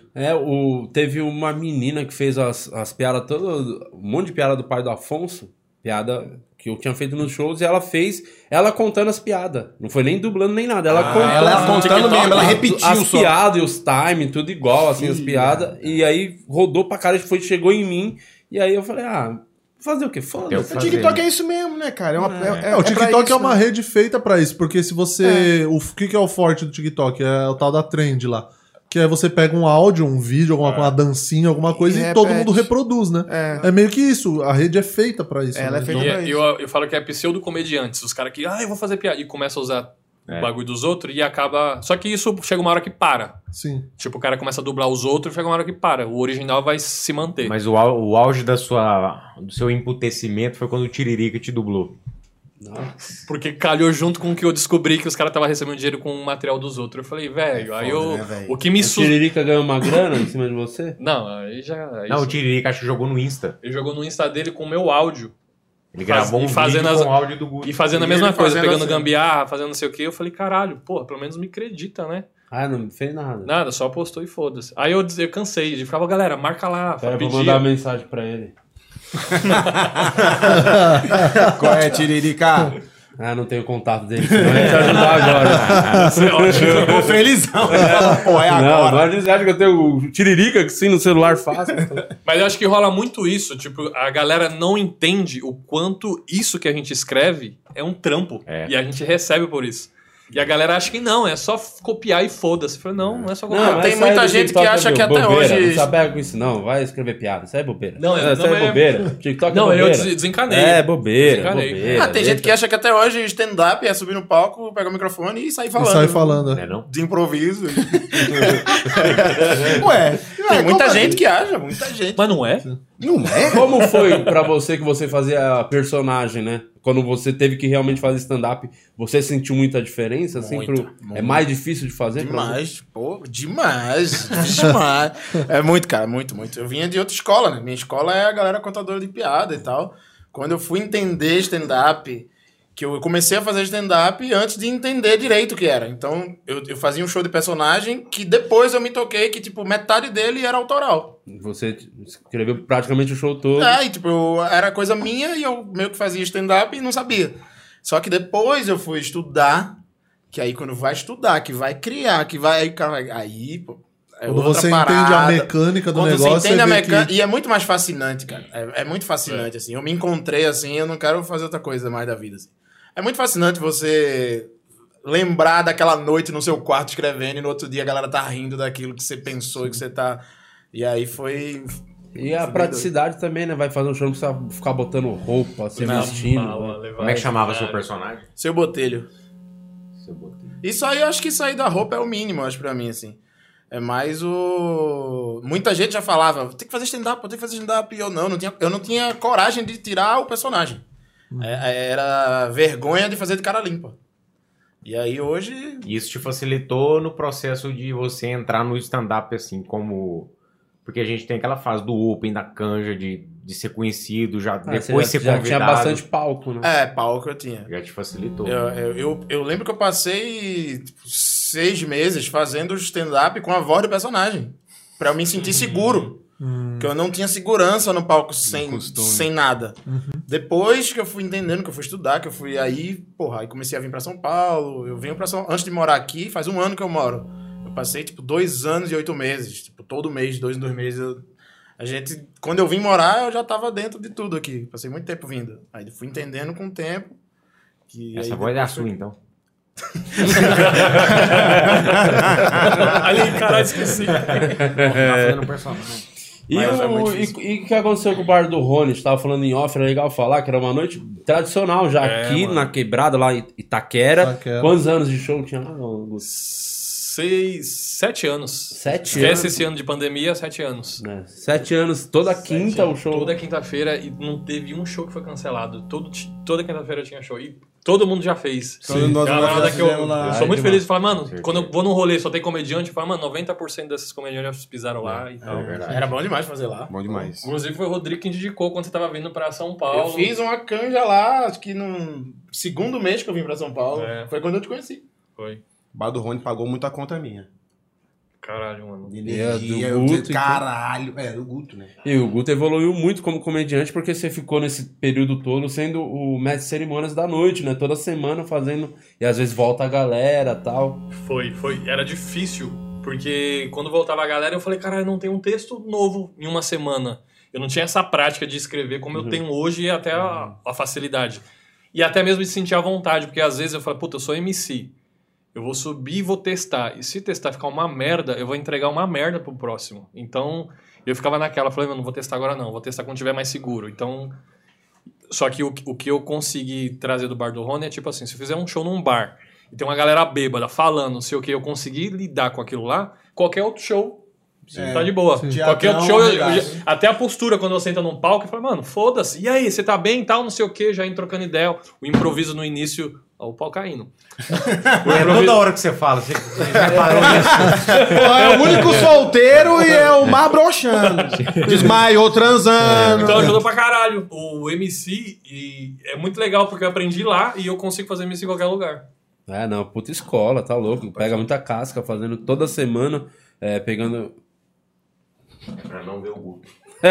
Teve uma menina que fez as piadas todas, um monte de piada do pai do Afonso, piada que eu tinha feito nos shows, e ela fez, ela contando as piadas. Não foi nem dublando nem nada, ela contando. Ela contando mesmo, ela repetiu as só. piadas e os timing, tudo igual, assim, as piadas. E aí rodou pra cara, chegou em mim, e aí eu falei, fazer o quê? Eu Foda-se. O TikTok é isso mesmo, né, cara? O TikTok é uma rede. rede feita pra isso, porque se você... O que é o forte do TikTok? É o tal da trend lá. Que é você pega um áudio, um vídeo, uma dancinha, alguma coisa, E e todo repete. mundo reproduz, né? É meio que isso. A rede é feita pra isso. Ela né? é feita Então, pra isso. Eu falo que é pseudo-comediantes. Os caras que, eu vou fazer piada. E começam a usar o bagulho dos outros e acaba... Só que isso chega uma hora que para. Sim. Tipo, o cara começa a dublar os outros e chega uma hora que para. O original vai se manter. Mas o auge do seu emputecimento foi quando o Tiririca te dublou. Porque calhou junto com o que eu descobri que os caras estavam recebendo dinheiro com o material dos outros. Eu falei, velho, aí eu... né, velho? O que me... O Tiririca ganhou uma grana em cima de você? Não, aí já... Não, o Tiririca acho que jogou no Insta. Ele jogou no Insta dele com o meu áudio. Ele gravou um fazendo vídeo as- com o áudio do Guto. E fazendo a E mesma ele coisa, fazendo pegando assim. gambiarra, fazendo não sei o que. Eu falei, caralho, porra, pelo menos me acredita, né? Não fez nada. Nada, só postou e foda-se. Aí eu cansei de ficar, galera, marca lá, Pera, vou pedia. mandar uma mensagem pra ele. Qual é, Tiririca? Não tenho contato dele, senão eu ia te ajudar agora. Isso é ótimo. Ficou felizão. Pô, é Não, agora. agora eles acham que eu tenho o Tiririca, que sim, no celular fácil. Mas eu acho que rola muito isso, tipo, a galera não entende o quanto isso que a gente escreve é um trampo. É. E a gente recebe por isso. E a galera acha que não, é só copiar e foda-se. Eu falei, não é só copiar. tem muita gente que acha que até hoje- Não se apega com isso, não. Vai escrever piada. Isso aí é bobeira. Não, isso não aí é- é bobeira. TikTok Não, é eu bobeira. desencanei. É bobeira, Desencanei. bobeira. tem gente que acha que até hoje stand-up é subir no palco, pegar o microfone e sair E falando. sai falando, Não é não? De improviso. Ué, Tem muita como gente que acha, muita gente. Mas não é? Não é? Como foi pra você que você fazia a personagem, né? Quando você teve que realmente fazer stand-up, você sentiu muita diferença? Assim, Muita. É mais difícil de fazer? pra você? Demais, pô, demais. Demais. É muito, cara, muito, muito. Eu vinha de outra escola, né? Minha escola é a galera contadora de piada e tal. Quando eu fui entender stand-up, que eu comecei a fazer stand-up antes de entender direito o que era. Então, eu fazia um show de personagem que depois eu me toquei que, tipo, metade dele era autoral. Você escreveu praticamente o show todo. E, tipo, era coisa minha e eu meio que fazia stand-up e não sabia. Só que depois eu fui estudar, que aí quando vai estudar, que vai criar, que vai... Aí, pô, Quando você entende a mecânica do negócio, você entende a vê mecânica. que... E é muito mais fascinante, cara. É muito fascinante, assim. Eu me encontrei assim, eu não quero fazer outra coisa mais da vida. Assim. É muito fascinante você lembrar daquela noite no seu quarto escrevendo e no outro dia a galera tá rindo daquilo que você pensou, que você tá... E aí foi... E a praticidade também, né? Vai fazer um show, não precisa ficar botando roupa, se vestindo. Como é que chamava seu personagem? Seu Botelho. Seu Botelho. Isso aí, eu acho que sair da roupa é o mínimo, acho, pra mim, assim. É mais o... Muita gente já falava, tem que fazer stand-up, tem que fazer stand-up. E eu não tinha coragem de tirar o personagem. Era vergonha de fazer de cara limpa. E aí hoje... Isso te facilitou no processo de você entrar no stand-up, assim, como... Porque a gente tem aquela fase do open, da canja, de ser conhecido, depois ser convidado. Já tinha bastante palco, né? Palco eu tinha. Já te facilitou. Eu lembro que eu passei 6 meses fazendo stand-up com a voz do personagem. Pra eu me sentir seguro. Porque eu não tinha segurança no palco sem nada. Depois que eu fui entendendo, que eu fui estudar, que eu fui aí comecei a vir pra São Paulo. Eu venho pra São Paulo. Antes de morar aqui, faz 1 ano que eu moro. Eu passei, 2 anos e 8 meses. Todo mês, 2 em 2 meses. Quando eu vim morar, eu já tava dentro de tudo aqui. Passei muito tempo vindo. Aí fui entendendo com o tempo. Essa voz é a sua, então. Ali, caralho, esqueci. Tá fazendo personagem. E o que aconteceu com o bar do Rony? A gente tava falando em off, era legal falar que era uma noite tradicional já aqui na Quebrada, lá em Itaquera. Quantos anos de show tinha lá, Augusto? 7 anos. 7 anos. anos. Esse ano de pandemia, 7 anos. 7 anos, toda quinta o show. Toda quinta-feira e não teve um show que foi cancelado. Toda quinta-feira tinha show. E todo mundo já fez. Eu sou muito feliz de falar, mano, quando eu vou num rolê só tem comediante, eu falo, mano, 90% desses comediantes já pisaram lá e tal. Era bom demais fazer lá. Bom demais. Inclusive foi o Rodrigo que indicou quando você tava vindo pra São Paulo. Eu fiz uma canja lá, acho que no 2º mês que eu vim pra São Paulo. Foi quando eu te conheci. Foi. O bar do Rony pagou muita conta minha. Caralho, mano. Energia, do Guto, caralho. Do Guto, né? E o Guto evoluiu muito como comediante porque você ficou nesse período todo sendo o mestre de cerimônias da noite, né? Toda semana fazendo... E às vezes volta a galera e tal. Foi. Era difícil, porque quando voltava a galera eu falei, caralho, não tem um texto novo em uma semana. Eu não tinha essa prática de escrever como eu tenho hoje e até a facilidade. E até mesmo de sentir a vontade, porque às vezes eu falo, puta, eu sou MC. Eu vou subir e vou testar. E se testar ficar uma merda, eu vou entregar uma merda pro próximo. Então, eu ficava naquela. Falei, não vou testar agora não. Vou testar quando tiver mais seguro. Então, só que o que eu consegui trazer do bar do Rony é tipo assim, se eu fizer um show num bar e tem uma galera bêbada falando, não sei o que, eu consegui lidar com aquilo lá, qualquer outro show tá de boa. Qualquer outro show, até a postura quando você entra num palco, eu falo, mano, foda-se. E aí, você tá bem e tal, não sei o que, já indo trocando ideia. O improviso no início... Ó, o pau caindo. Toda hora que você fala, você já parou nisso. É o único solteiro e é o mar broxando. Desmaiou transando. Então ajuda pra caralho. O MC é muito legal porque eu aprendi lá e eu consigo fazer MC em qualquer lugar. Não, puta escola, tá louco. Pega muita casca fazendo toda semana, pegando... Pra não ver o Guto.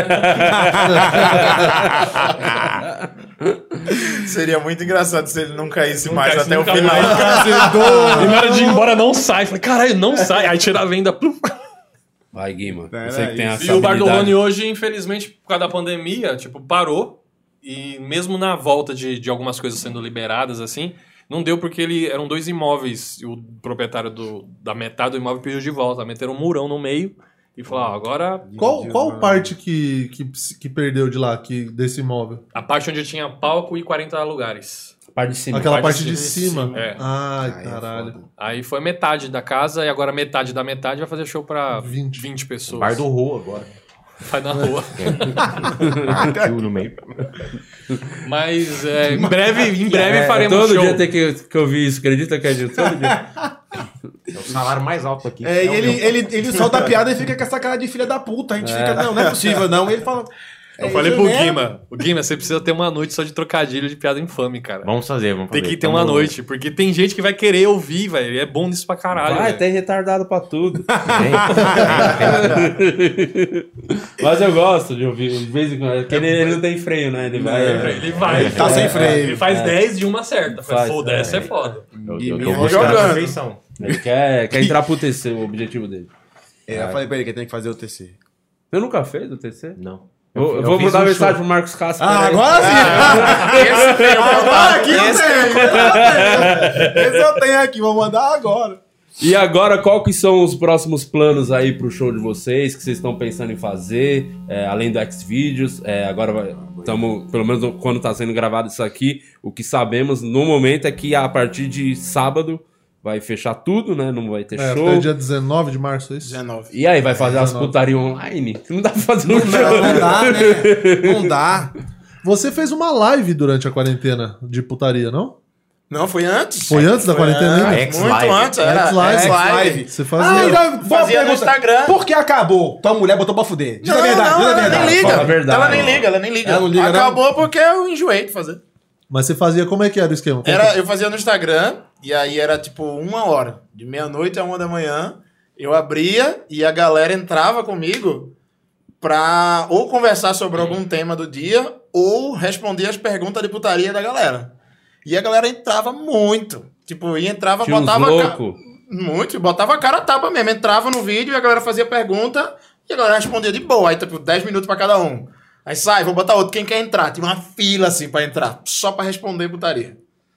Seria muito engraçado se ele não caísse mais até o final. E na hora de ir embora não sai. Falei, caralho, não sai. Aí tira a venda. Vai, Guima. Você que tem essa E o bar do Rony hoje, infelizmente, por causa da pandemia, parou. E mesmo na volta de algumas coisas sendo liberadas, assim, não deu porque eram 2 imóveis. E o proprietário da metade do imóvel pediu de volta. Meteram um murão no meio. E falou, agora... Qual parte que perdeu de lá, desse imóvel? A parte onde tinha palco e 40 lugares. A parte de cima. Aquela parte de cima? É. Ai, caralho. Aí foi metade da casa e agora metade da metade vai fazer show pra 20 pessoas. Bar do Rô agora. Vai na rua. Partiu no meio. Mas em breve faremos todo show. Todo dia tem que ouvir isso, acredita que é de todo dia? É o salário mais alto aqui. Ele solta a piada e fica com essa cara de filha da puta. A gente fica, não é possível, não. Ele fala... Eu falei pro Guima, você precisa ter uma noite só de trocadilho de piada infame, cara. Vamos fazer. Tem que ter uma noite, porque tem gente que vai querer ouvir, velho. É bom nisso pra caralho. Tem retardado pra tudo. Mas eu gosto de ouvir, de vez em quando. Porque ele não tem freio, né? Ele vai. Tá sem freio. Ele faz 10 de uma certa. Foda, essa é foda. Eu tô buscando a perfeição. Ele quer entrar pro TC, o objetivo dele. Eu falei pra ele que tem que fazer o TC. Você nunca fez o TC? Não. Eu vou fiz mandar um mensagem show. pro Marcos Castro. Agora sim! Esse tem o Agora aqui eu tenho. Esse eu tenho aqui, vou mandar agora. E agora, qual que são os próximos planos aí pro show de vocês, que vocês estão pensando em fazer, além do Xvideos? Agora estamos, pelo menos quando tá sendo gravado isso aqui, o que sabemos no momento é que a partir de sábado vai fechar tudo, né? Não vai ter show. Até dia 19 de março, é isso? 19. E aí, vai fazer as putarias online? Não dá pra fazer um show. Não dá, né? Não dá. Você fez uma live durante a quarentena de putaria, não? Não, foi antes. Foi antes da quarentena ainda? X Muito Live. antes, era X-Live. X-Live. Você fazia. Fazia no Instagram. Por que acabou? Tua mulher botou pra fuder. Diz a verdade, não, diz a ela verdade. nem liga. Fala a verdade. Ela nem liga, ela nem liga. Ela não liga, não? Acabou porque eu enjoei de fazer. Mas você fazia, como é que era o esquema? Eu fazia no Instagram, e aí era tipo 1 hora. De meia-noite a 1 da manhã. Eu abria e a galera entrava comigo pra ou conversar sobre algum tema do dia ou responder as perguntas de putaria da galera. E a galera entrava muito. Tipo, entrava, Tinha uns botava... louco. Muito, botava a cara a tapa mesmo. Entrava no vídeo e a galera fazia pergunta e a galera respondia de boa. Aí, tipo, 10 minutos pra cada um. Aí sai, vou botar outro. Quem quer entrar? Tinha uma fila, assim, pra entrar. Só pra responder putaria.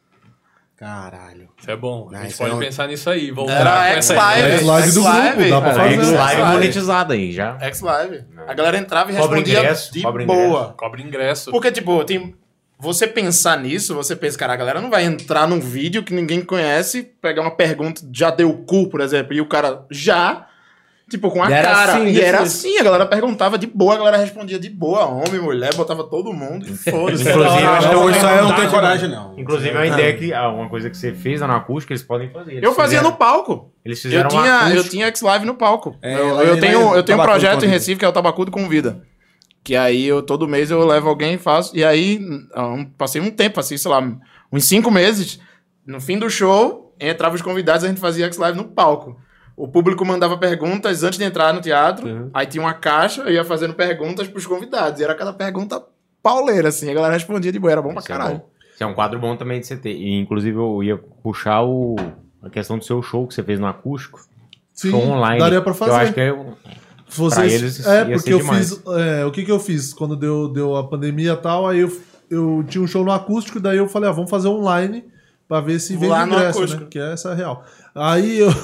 Caralho. Isso é bom. A gente isso pode é um- pensar nisso aí. Voltar Era com essa X-Live. ideia. X-Live do grupo, dá pra fazer. X-Live X-Live. monetizada aí, já. X-Live. A galera entrava e Cobra respondia ingresso, de cobra boa. Cobra ingresso. Porque, tipo, você pensar nisso, você pensa, cara, a galera não vai entrar num vídeo que ninguém conhece, pegar uma pergunta, já deu o cu, por exemplo, e o cara já, tipo, com a E era cara. assim, E desse era jeito. assim, a galera perguntava de boa, a galera respondia de boa, homem, mulher, botava todo mundo e foda-se. Inclusive, eu acho que Não, é isso aí eu não tenho vantagem, coragem, não. Inclusive, é uma ideia que uma coisa que você fez lá na acústica, eles podem fazer. Eles Eu fazia fizeram- no palco. Eles Eu fizeram tinha X-Live no palco. É, eu lá eu em tenho um Tabacudo projeto em Convida. Recife que é o Tabacudo Convida. Que aí todo mês eu levo alguém e faço. E aí passei um tempo, assim, sei lá, uns 5 meses. No fim do show, entrava os convidados e a gente fazia X-Live no palco. O público mandava perguntas antes de entrar no teatro. Uhum. Aí tinha uma caixa, eu ia fazendo perguntas pros convidados. E era cada pergunta pauleira, assim. A galera respondia de boa, era bom pra Isso é caralho. bom. Isso é um quadro bom também de você ter. E, inclusive, eu ia puxar a questão do seu show que você fez no acústico. Sim, Show online. daria pra fazer. Eu acho que é... Vocês, Pra eles ia porque ser eu demais. fiz. O que eu fiz? Quando deu a pandemia e tal, aí eu tinha um show no acústico, daí eu falei, vamos fazer online pra ver se Vou vem lá no ingresso, acústico. né? Que essa é a real. Aí eu.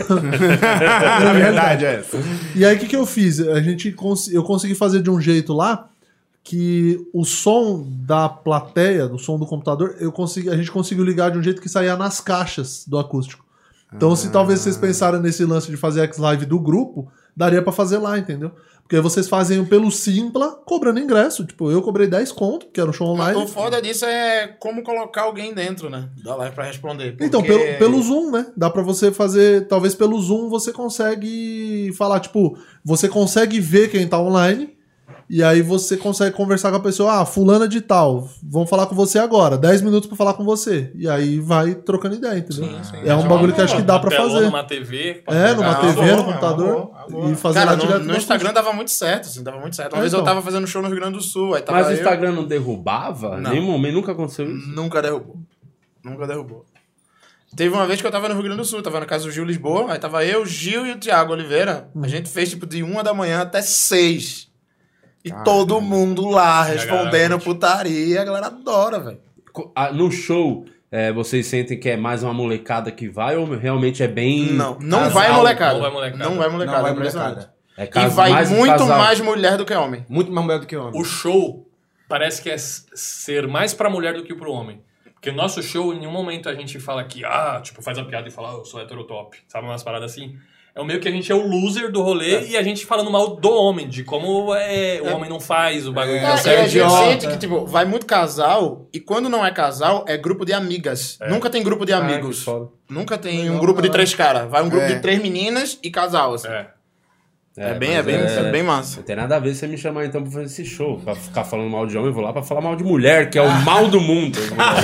A verdade é essa. E aí o que eu fiz? Eu consegui fazer de um jeito lá que o som da plateia, do som do computador, a gente conseguiu ligar de um jeito que saía nas caixas do acústico. Então, se talvez vocês pensaram nesse lance de fazer X-Live do grupo, daria pra fazer lá, entendeu? Porque aí vocês fazem pelo Simpla, cobrando ingresso. Tipo, eu cobrei 10 conto, que era um show online. O foda disso é como colocar alguém dentro, né? Da live pra responder. Então, porque- pelo Zoom, né? Dá pra você fazer... Talvez pelo Zoom você consegue falar, tipo... Você consegue ver quem tá online... E aí você consegue conversar com a pessoa, fulana de tal, vamos falar com você agora, 10 minutos pra falar com você. E aí vai trocando ideia, entendeu? É um bagulho que acho que dá pra fazer. Numa TV. Numa TV, no computador. E fazer Cara, lá direto no Instagram dava muito certo, assim, dava muito certo. Uma vez eu então. tava fazendo show no Rio Grande do Sul, aí tava Mas o eu- Instagram não derrubava? Não. Nenhum momento, nunca aconteceu isso? Nunca derrubou. Nunca derrubou. Teve uma vez que eu tava no Rio Grande do Sul, tava na casa do Gil Lisboa, aí tava eu, Gil e o Thiago Oliveira. A gente fez tipo de 1 da manhã até 6. E todo mundo lá respondendo putaria. A galera adora, velho. No show, vocês sentem que é mais uma molecada que vai ou realmente é bem... Não casal? vai molecada. Não vai molecada. Não vai molecada. Não vai impressionante. molecada. É E vai mais um muito casal. mais mulher do que homem. Muito mais mulher do que homem. O show parece que é ser mais pra mulher do que pro homem. Porque o nosso show, em nenhum momento a gente fala que, faz a piada e fala, eu sou heterotop. Sabe umas paradas assim? É meio que a gente é o loser do rolê e a gente falando mal do homem, de como o homem não faz o bagulho. E a gente sente que, tipo, vai muito casal, e quando não é casal, é grupo de amigas. Nunca tem grupo de que amigos. foda. Nunca tem um grupo de 3 caras. Vai um grupo de 3 meninas e casal, assim. É bem massa. Não tem nada a ver você me chamar então pra fazer esse show. Pra ficar falando mal de homem, eu vou lá pra falar mal de mulher, que é o mal do mundo.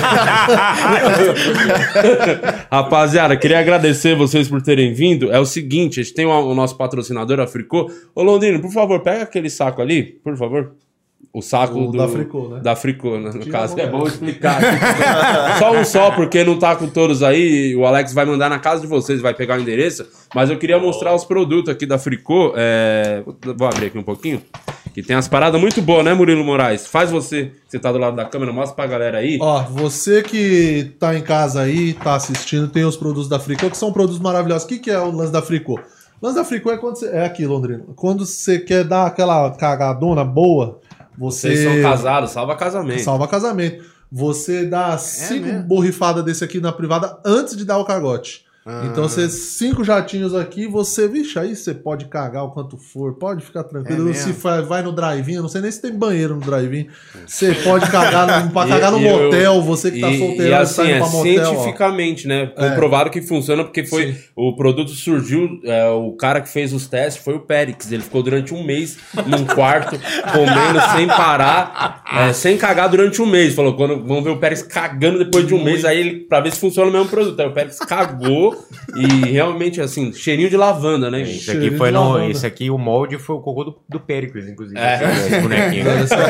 Rapaziada, queria agradecer vocês por terem vindo. É o seguinte, a gente tem o nosso patrocinador, a Fricô. Ô Londrino, por favor, pega aquele saco ali, por favor. O saco Da Fricô, né? Da Fricô, né? No caso, é bom explicar. Só um só, porque não tá com todos aí. O Alex vai mandar na casa de vocês, vai pegar o endereço. Mas eu queria mostrar os produtos aqui da Fricô. Vou abrir aqui um pouquinho. Que tem as paradas muito boas, né, Murilo Moraes? Faz você tá do lado da câmera, mostra pra galera aí. Ó, você que tá em casa aí, tá assistindo, tem os produtos da Fricô, que são produtos maravilhosos. O que é o lance da Fricô? O lance da Fricô é quando você... É aqui, Londrino. Quando você quer dar aquela cagadona boa, Vocês são casados, salva casamento. Salva casamento. Você dá 5 borrifadas desse aqui na privada antes de dar o cagote. Então, você 5 jatinhos aqui, vixe, aí você pode cagar o quanto for, pode ficar tranquilo. Se vai no drive-in, eu não sei nem se tem banheiro no drive-in. Você pode cagar no motel, você que tá solteiro, assim, tá indo pra motel. Cientificamente, né? Comprovado que funciona, porque foi o produto surgiu, o cara que fez os testes foi o Périx. Ele ficou durante um mês num quarto, comendo sem parar, sem cagar durante um mês. Falou, vamos ver o Périx cagando depois de um mês, aí ele, pra ver se funciona o mesmo produto. Aí o Périx cagou. E realmente, assim, cheirinho de lavanda, né? Isso aqui esse aqui, o molde foi o cocô do Péricles, inclusive. Esse bonequinho.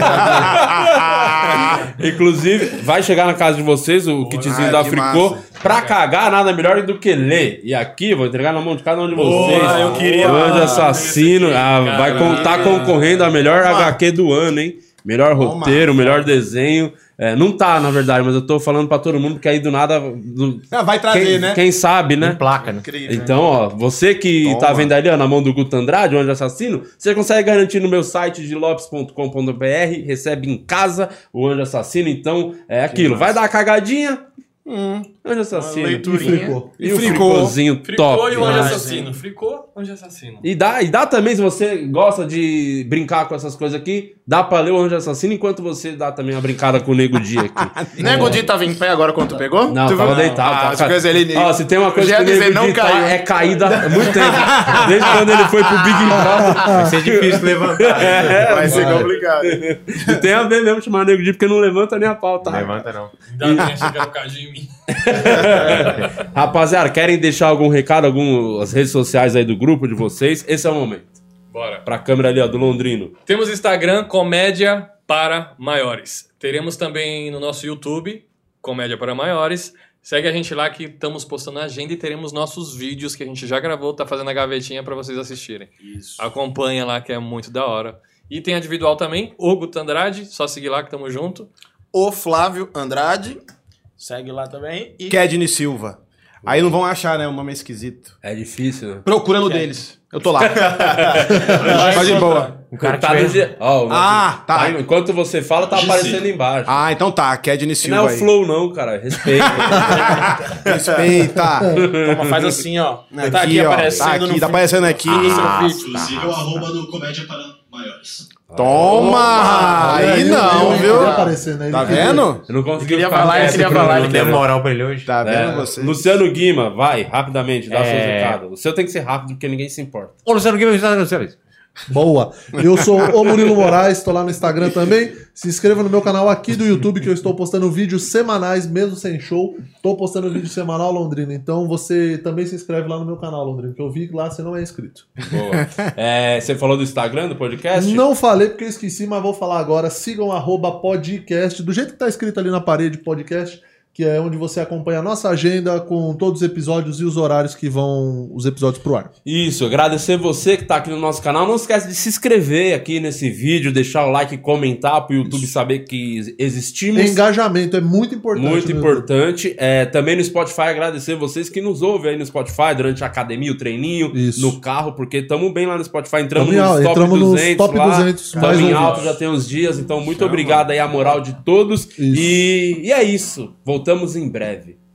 Inclusive, vai chegar na casa de vocês o kitzinho da Fricô. Pra cagar, nada melhor do que ler. E aqui, vou entregar na mão de cada um de vocês. Eu queria. O Anjo Assassino vai estar concorrendo a melhor HQ do ano, hein? Melhor roteiro, melhor desenho. Não tá, na verdade, mas eu tô falando pra todo mundo que aí do nada... vai trazer, né? Quem sabe, né? Placa, né? Incrível. Então, ó, você que tá vendo ali, ó, na mão do Guto Andrade, o Anjo Assassino, você consegue garantir no meu site de lopes.com.br, recebe em casa o Anjo Assassino. Então, é aquilo. Vai dar a cagadinha... Anjo Assassino. E o Fricôzinho top. Fricô e o Anjo Assassino. Fricô, Anjo Assassino. E dá também, se você gosta de brincar com essas coisas aqui, dá pra ler o Anjo Assassino enquanto você dá também uma brincada com o Nego Di aqui. Nego Di tava em pé agora quando tu pegou? Não, tava deitado. Ó, se tem uma coisa que o Nego Di é caída há muito tempo. Desde quando ele foi pro Big Brother. Vai ser difícil levantar. Vai ser complicado. E tem a ver mesmo chamar Nego Di, porque não levanta nem a pau, tá? Não levanta, não. Ainda bem chegar no cadinho em mim. Rapaziada, querem deixar algum recado, as redes sociais aí do grupo de vocês? Esse é o momento. Bora. Pra câmera ali, ó, do Londrino. Temos Instagram, Comédia para Maiores. Teremos também no nosso YouTube, Comédia para Maiores. Segue a gente lá que estamos postando a agenda e teremos nossos vídeos que a gente já gravou, tá fazendo a gavetinha pra vocês assistirem. Isso. Acompanha lá que é muito da hora. E tem a individual também, o Guto Andrade, só seguir lá que tamo junto. O Flávio Andrade. Segue lá também. E Kedney Silva. Aí não vão achar, né? Um nome esquisito. É difícil, né? Procura no deles. Eu tô lá. Mas de boa. O cara tá tá. Enquanto você fala, tá aparecendo embaixo. Ah, então tá. Kedney Silva. Não é o aí. flow, não, cara. Respeita. Respeita. Toma, faz assim, ó. Tá aqui aparecendo. Tá aparecendo aqui. Inclusive o arroba do Comédia para Maiores. Toma! Aí não, viu? Tá vendo? Eu não consegui queria falar, ele queria falar. Não deu moral pra ele hoje. Tá vendo você? Luciano Guima, vai, rapidamente, dá seu recado. O seu tem que ser rápido, porque ninguém se importa. Ô, Luciano Guima, você Boa. Eu sou o Murilo Moraes, tô lá no Instagram também. Se inscreva no meu canal aqui do YouTube, que eu estou postando vídeos semanais, mesmo sem show. Tô postando vídeo semanal, Londrina. Então você também se inscreve lá no meu canal, Londrina, que eu vi que lá você não é inscrito. Boa. Você falou do Instagram, do podcast? Não falei porque eu esqueci, mas vou falar agora. Sigam @podcast, do jeito que tá escrito ali na parede, podcast, que é onde você acompanha a nossa agenda com todos os episódios e os horários que vão os episódios pro ar. Isso, agradecer você que tá aqui no nosso canal. Não esquece de se inscrever aqui nesse vídeo, deixar o like e comentar pro YouTube saber que existimos. Engajamento é muito importante. Muito importante. Também no Spotify, agradecer vocês que nos ouvem aí no Spotify durante a academia, o treininho, no carro, porque estamos bem lá no Spotify. Entramos nos top 200. Estamos em alto já tem uns dias, então muito obrigado aí a moral de todos. E é isso. Voltamos em breve.